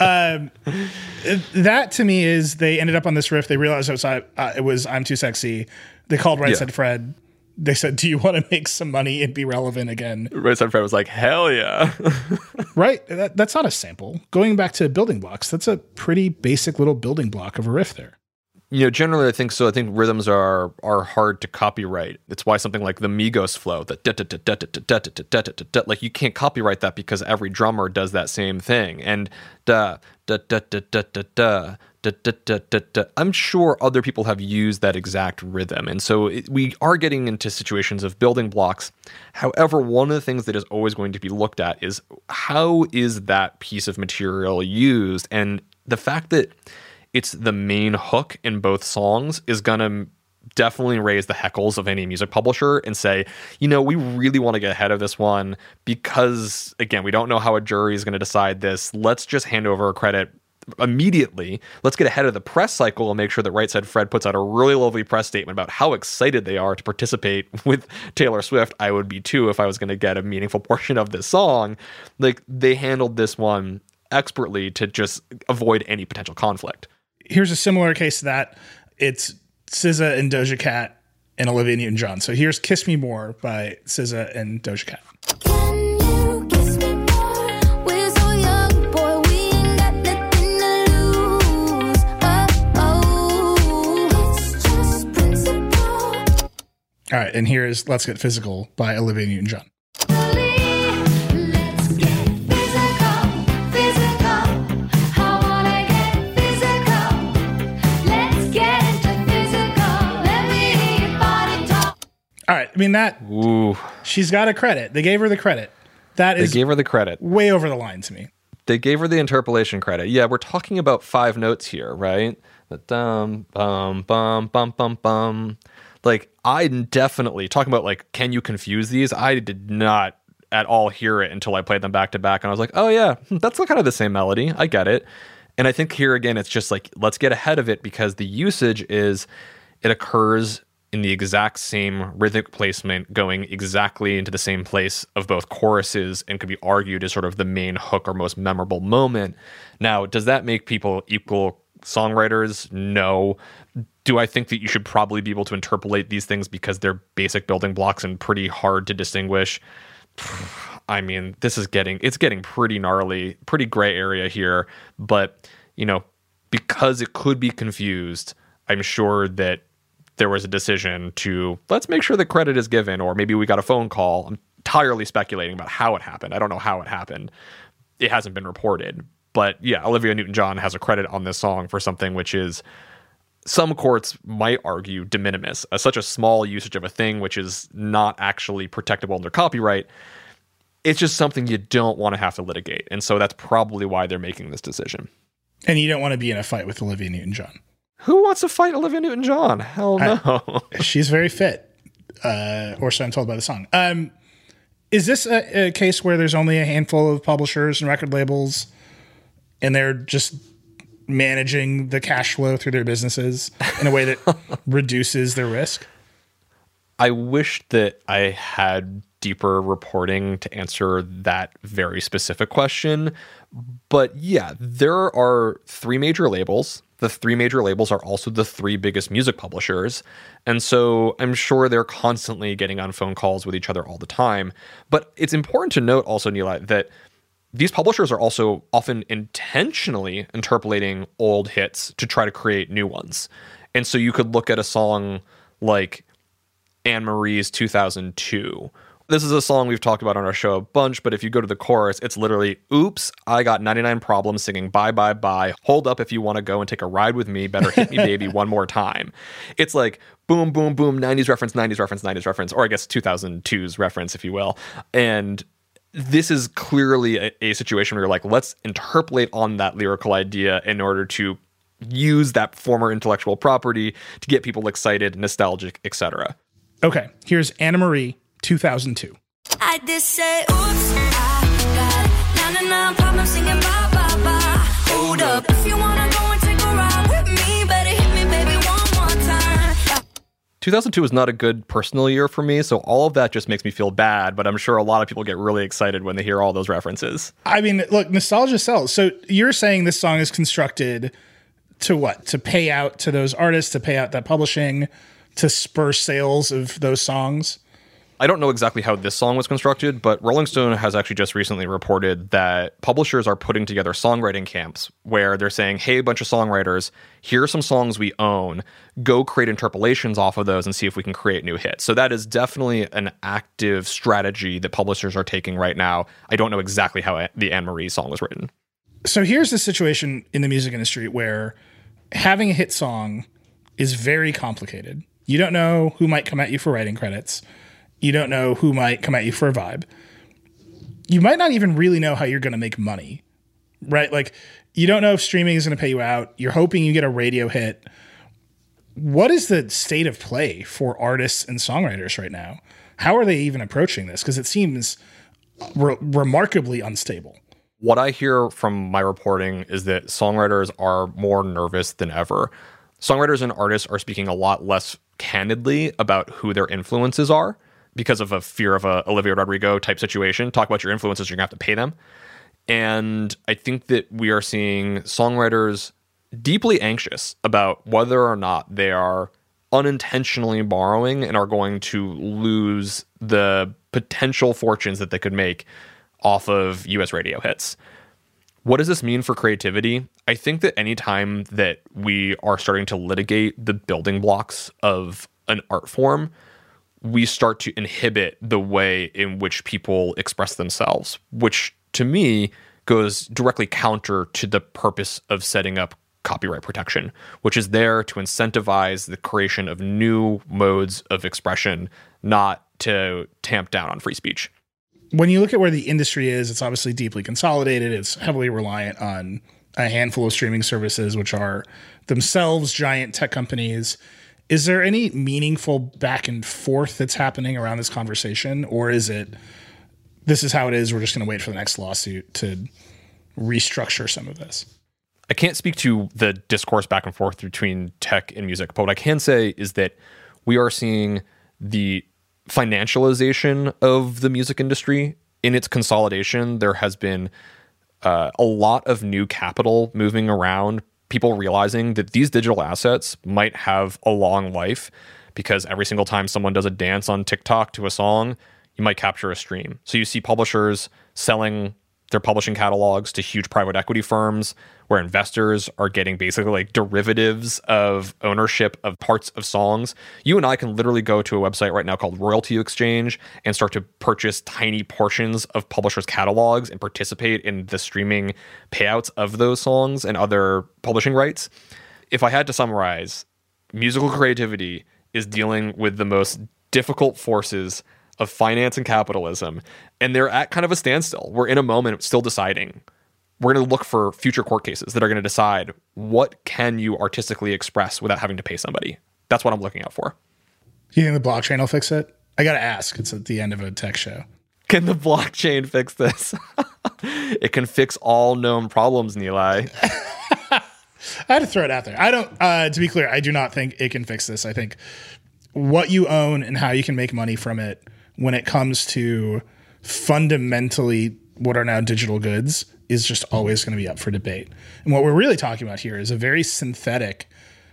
That to me is they ended up on this riff. They realized it was I'm Too Sexy. They called Right Said Fred. They said, do you want to make some money and be relevant again? Right Said Fred was like, hell yeah. Right? That's not a sample. Going back to building blocks, that's a pretty basic little building block of a riff there. You know, generally I think so. I think rhythms are hard to copyright. It's why something like the Migos flow, the like you can't copyright that because every drummer does that same thing. And da da da da da da da I'm sure other people have used that exact rhythm. And so we are getting into situations of building blocks. However, one of the things that is always going to be looked at is how is that piece of material used? And the fact that it's the main hook in both songs is going to definitely raise the heckles of any music publisher and say, we really want to get ahead of this one because, again, we don't know how a jury is going to decide this. Let's just hand over credit immediately. Let's get ahead of the press cycle and make sure that Right Said Fred puts out a really lovely press statement about how excited they are to participate with Taylor Swift. I would be too if I was going to get a meaningful portion of this song. Like, they handled this one expertly to just avoid any potential conflict. Here's a similar case to that. It's SZA and Doja Cat and Olivia Newton-John. So here's Kiss Me More by SZA and Doja Cat. Can you kiss me more? We're so young, boy, we ain't got nothing to lose. It's just principle. All right, and here is Let's Get Physical by Olivia Newton-John. Let's get physical. I wanna get physical. Let's get into physical. Let me hear your body talk. All right, I mean, that, Ooh. she's got a credit. They gave her the credit. That is They gave her the credit. way over the line to me. They gave her the interpolation credit. Yeah, we're talking about 5 notes here, right? The dum, bum, bum, bum, bum, bum. Like, I definitely, talking about, like, can you confuse these? I did not at all hear it until I played them back to back. And I was like, oh, yeah, that's kind of the same melody. I get it. And I think here, again, it's just like, let's get ahead of it because the usage is, it occurs in the exact same rhythmic placement, going exactly into the same place of both choruses and could be argued as sort of the main hook or most memorable moment. Now, does that make people equal songwriters? No. Do I think that you should probably be able to interpolate these things because they're basic building blocks and pretty hard to distinguish? I mean, it's getting pretty gnarly, pretty gray area here. But, because it could be confused, I'm sure that there was a decision to, let's make sure the credit is given, or maybe we got a phone call. I'm entirely speculating about how it happened. I don't know how it happened. It hasn't been reported. But yeah, Olivia Newton-John has a credit on this song for something which is, some courts might argue, de minimis, such a small usage of a thing which is not actually protectable under copyright. It's just something you don't want to have to litigate. And so that's probably why they're making this decision. And you don't want to be in a fight with Olivia Newton-John. Who wants to fight Olivia Newton-John? Hell no. She's very fit, or so I'm told by the song. Is this a case where there's only a handful of publishers and record labels, and they're just managing the cash flow through their businesses in a way that reduces their risk? I wish that I had deeper reporting to answer that very specific question. But yeah, there are 3 major labels. The 3 major labels are also the 3 biggest music publishers. And so I'm sure they're constantly getting on phone calls with each other all the time. But it's important to note also, Nilay, that these publishers are also often intentionally interpolating old hits to try to create new ones. And so you could look at a song like Anne Marie's 2002. This is a song we've talked about on our show a bunch, but if you go to the chorus, it's literally, oops, I got 99 problems singing bye, bye, bye. Hold up if you want to go and take a ride with me. Better hit me, baby, one more time. It's like boom, boom, boom, 90s reference, 90s reference, 90s reference, or I guess 2002's reference, if you will. And this is clearly a situation where you're like, let's interpolate on that lyrical idea in order to use that former intellectual property to get people excited, nostalgic, etc. Okay, here's Anna Marie, 2002. I just say, oops, I got 99 problems singing bye, bye, bye. Hold up, if you wanna go and take a ride with me, better hit me, baby, one more time. 2002 was not a good personal year for me, so all of that just makes me feel bad, but I'm sure a lot of people get really excited when they hear all those references. I mean, look, nostalgia sells. So you're saying this song is constructed to what? To pay out to those artists, to pay out that publishing, to spur sales of those songs? I don't know exactly how this song was constructed, but Rolling Stone has actually just recently reported that publishers are putting together songwriting camps where they're saying, hey, a bunch of songwriters, here are some songs we own. Go create interpolations off of those and see if we can create new hits. So that is definitely an active strategy that publishers are taking right now. I don't know exactly how the Anne Marie song was written. So here's the situation in the music industry where having a hit song is very complicated. You don't know who might come at you for writing credits. You don't know who might come at you for a vibe. You might not even really know how you're going to make money, right? Like, you don't know if streaming is going to pay you out. You're hoping you get a radio hit. What is the state of play for artists and songwriters right now? How are they even approaching this? Because it seems remarkably unstable. What I hear from my reporting is that songwriters are more nervous than ever. Songwriters and artists are speaking a lot less candidly about who their influences are because of a fear of a Olivia Rodrigo type situation. Talk about your influences, you're going to have to pay them. And I think that we are seeing songwriters deeply anxious about whether or not they are unintentionally borrowing and are going to lose the potential fortunes that they could make off of US radio hits. What does this mean for creativity? I think that anytime that we are starting to litigate the building blocks of an art form, we start to inhibit the way in which people express themselves, which to me goes directly counter to the purpose of setting up copyright protection, which is there to incentivize the creation of new modes of expression, not to tamp down on free speech. When you look at where the industry is, it's obviously deeply consolidated. It's heavily reliant on a handful of streaming services, which are themselves giant tech companies. Is there any meaningful back and forth that's happening around this conversation? Or is it, this is how it is, we're just going to wait for the next lawsuit to restructure some of this? I can't speak to the discourse back and forth between tech and music, but what I can say is that we are seeing the financialization of the music industry. In its consolidation, there has been a lot of new capital moving around, people realizing that these digital assets might have a long life because every single time someone does a dance on TikTok to a song, you might capture a stream. So you see publishers selling their publishing catalogs to huge private equity firms where investors are getting basically like derivatives of ownership of parts of songs. You and I can literally go to a website right now called Royalty Exchange and start to purchase tiny portions of publishers' catalogs and participate in the streaming payouts of those songs and other publishing rights. If I had to summarize, musical creativity is dealing with the most difficult forces of finance and capitalism, and they're at kind of a standstill. We're in a moment still deciding. We're going to look for future court cases that are going to decide what can you artistically express without having to pay somebody. That's what I'm looking out for. Do you think the blockchain will fix it? I got to ask. It's at the end of a tech show. Can the blockchain fix this? It can fix all known problems, Nilay. I had to throw it out there. I don't, to be clear, I do not think it can fix this. I think what you own and how you can make money from it when it comes to fundamentally what are now digital goods is just always going to be up for debate. And what we're really talking about here is a very synthetic,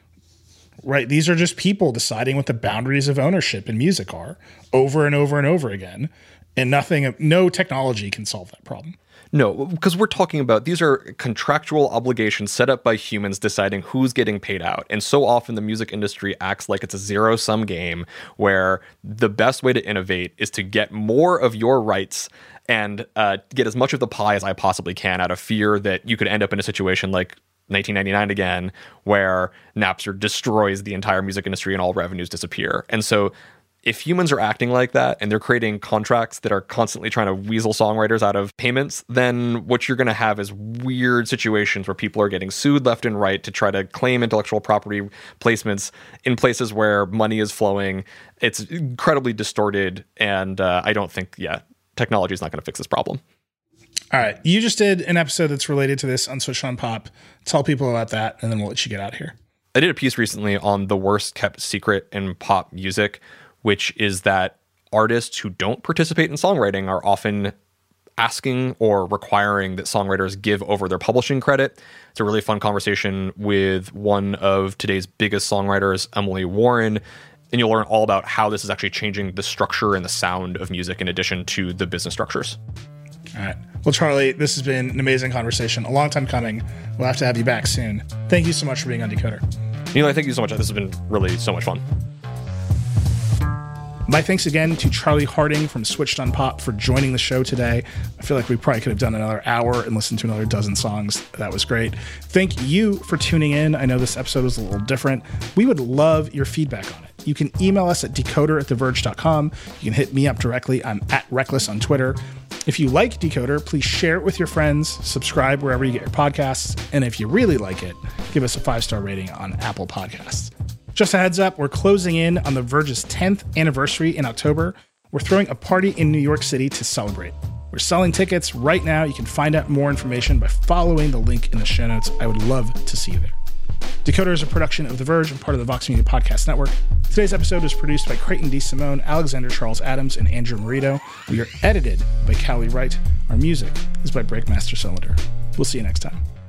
right? These are just people deciding what the boundaries of ownership in music are over and over and over again. And no technology can solve that problem. No, because we're talking about these are contractual obligations set up by humans deciding who's getting paid out. And so often the music industry acts like it's a zero-sum game where the best way to innovate is to get more of your rights and get as much of the pie as I possibly can out of fear that you could end up in a situation like 1999 again, where Napster destroys the entire music industry and all revenues disappear. And so if humans are acting like that and they're creating contracts that are constantly trying to weasel songwriters out of payments, then what you're going to have is weird situations where people are getting sued left and right to try to claim intellectual property placements in places where money is flowing. It's incredibly distorted, and I don't think, technology is not going to fix this problem. All right. You just did an episode that's related to this on Switch on Pop. Tell people about that, and then we'll let you get out of here. I did a piece recently on the worst kept secret in pop music, which is that artists who don't participate in songwriting are often asking or requiring that songwriters give over their publishing credit. It's a really fun conversation with one of today's biggest songwriters, Emily Warren, and you'll learn all about how this is actually changing the structure and the sound of music in addition to the business structures. All right. Well, Charlie, this has been an amazing conversation. A long time coming. We'll have to have you back soon. Thank you so much for being on Decoder. Nilay, thank you so much. This has been really so much fun. My thanks again to Charlie Harding from Switched on Pop for joining the show today. I feel like we probably could have done another hour and listened to another dozen songs. That was great. Thank you for tuning in. I know this episode was a little different. We would love your feedback on it. You can email us at decoder@theverge.com. You can hit me up directly. I'm @Reckless on Twitter. If you like Decoder, please share it with your friends, subscribe wherever you get your podcasts, and if you really like it, give us a 5-star rating on Apple Podcasts. Just a heads up, we're closing in on The Verge's 10th anniversary in October. We're throwing a party in New York City to celebrate. We're selling tickets right now. You can find out more information by following the link in the show notes. I would love to see you there. Decoder is a production of The Verge and part of the Vox Media Podcast Network. Today's episode was produced by Creighton D. Simone, Alexander Charles Adams, and Andrew Marito. We are edited by Callie Wright. Our music is by Breakmaster Cylinder. We'll see you next time.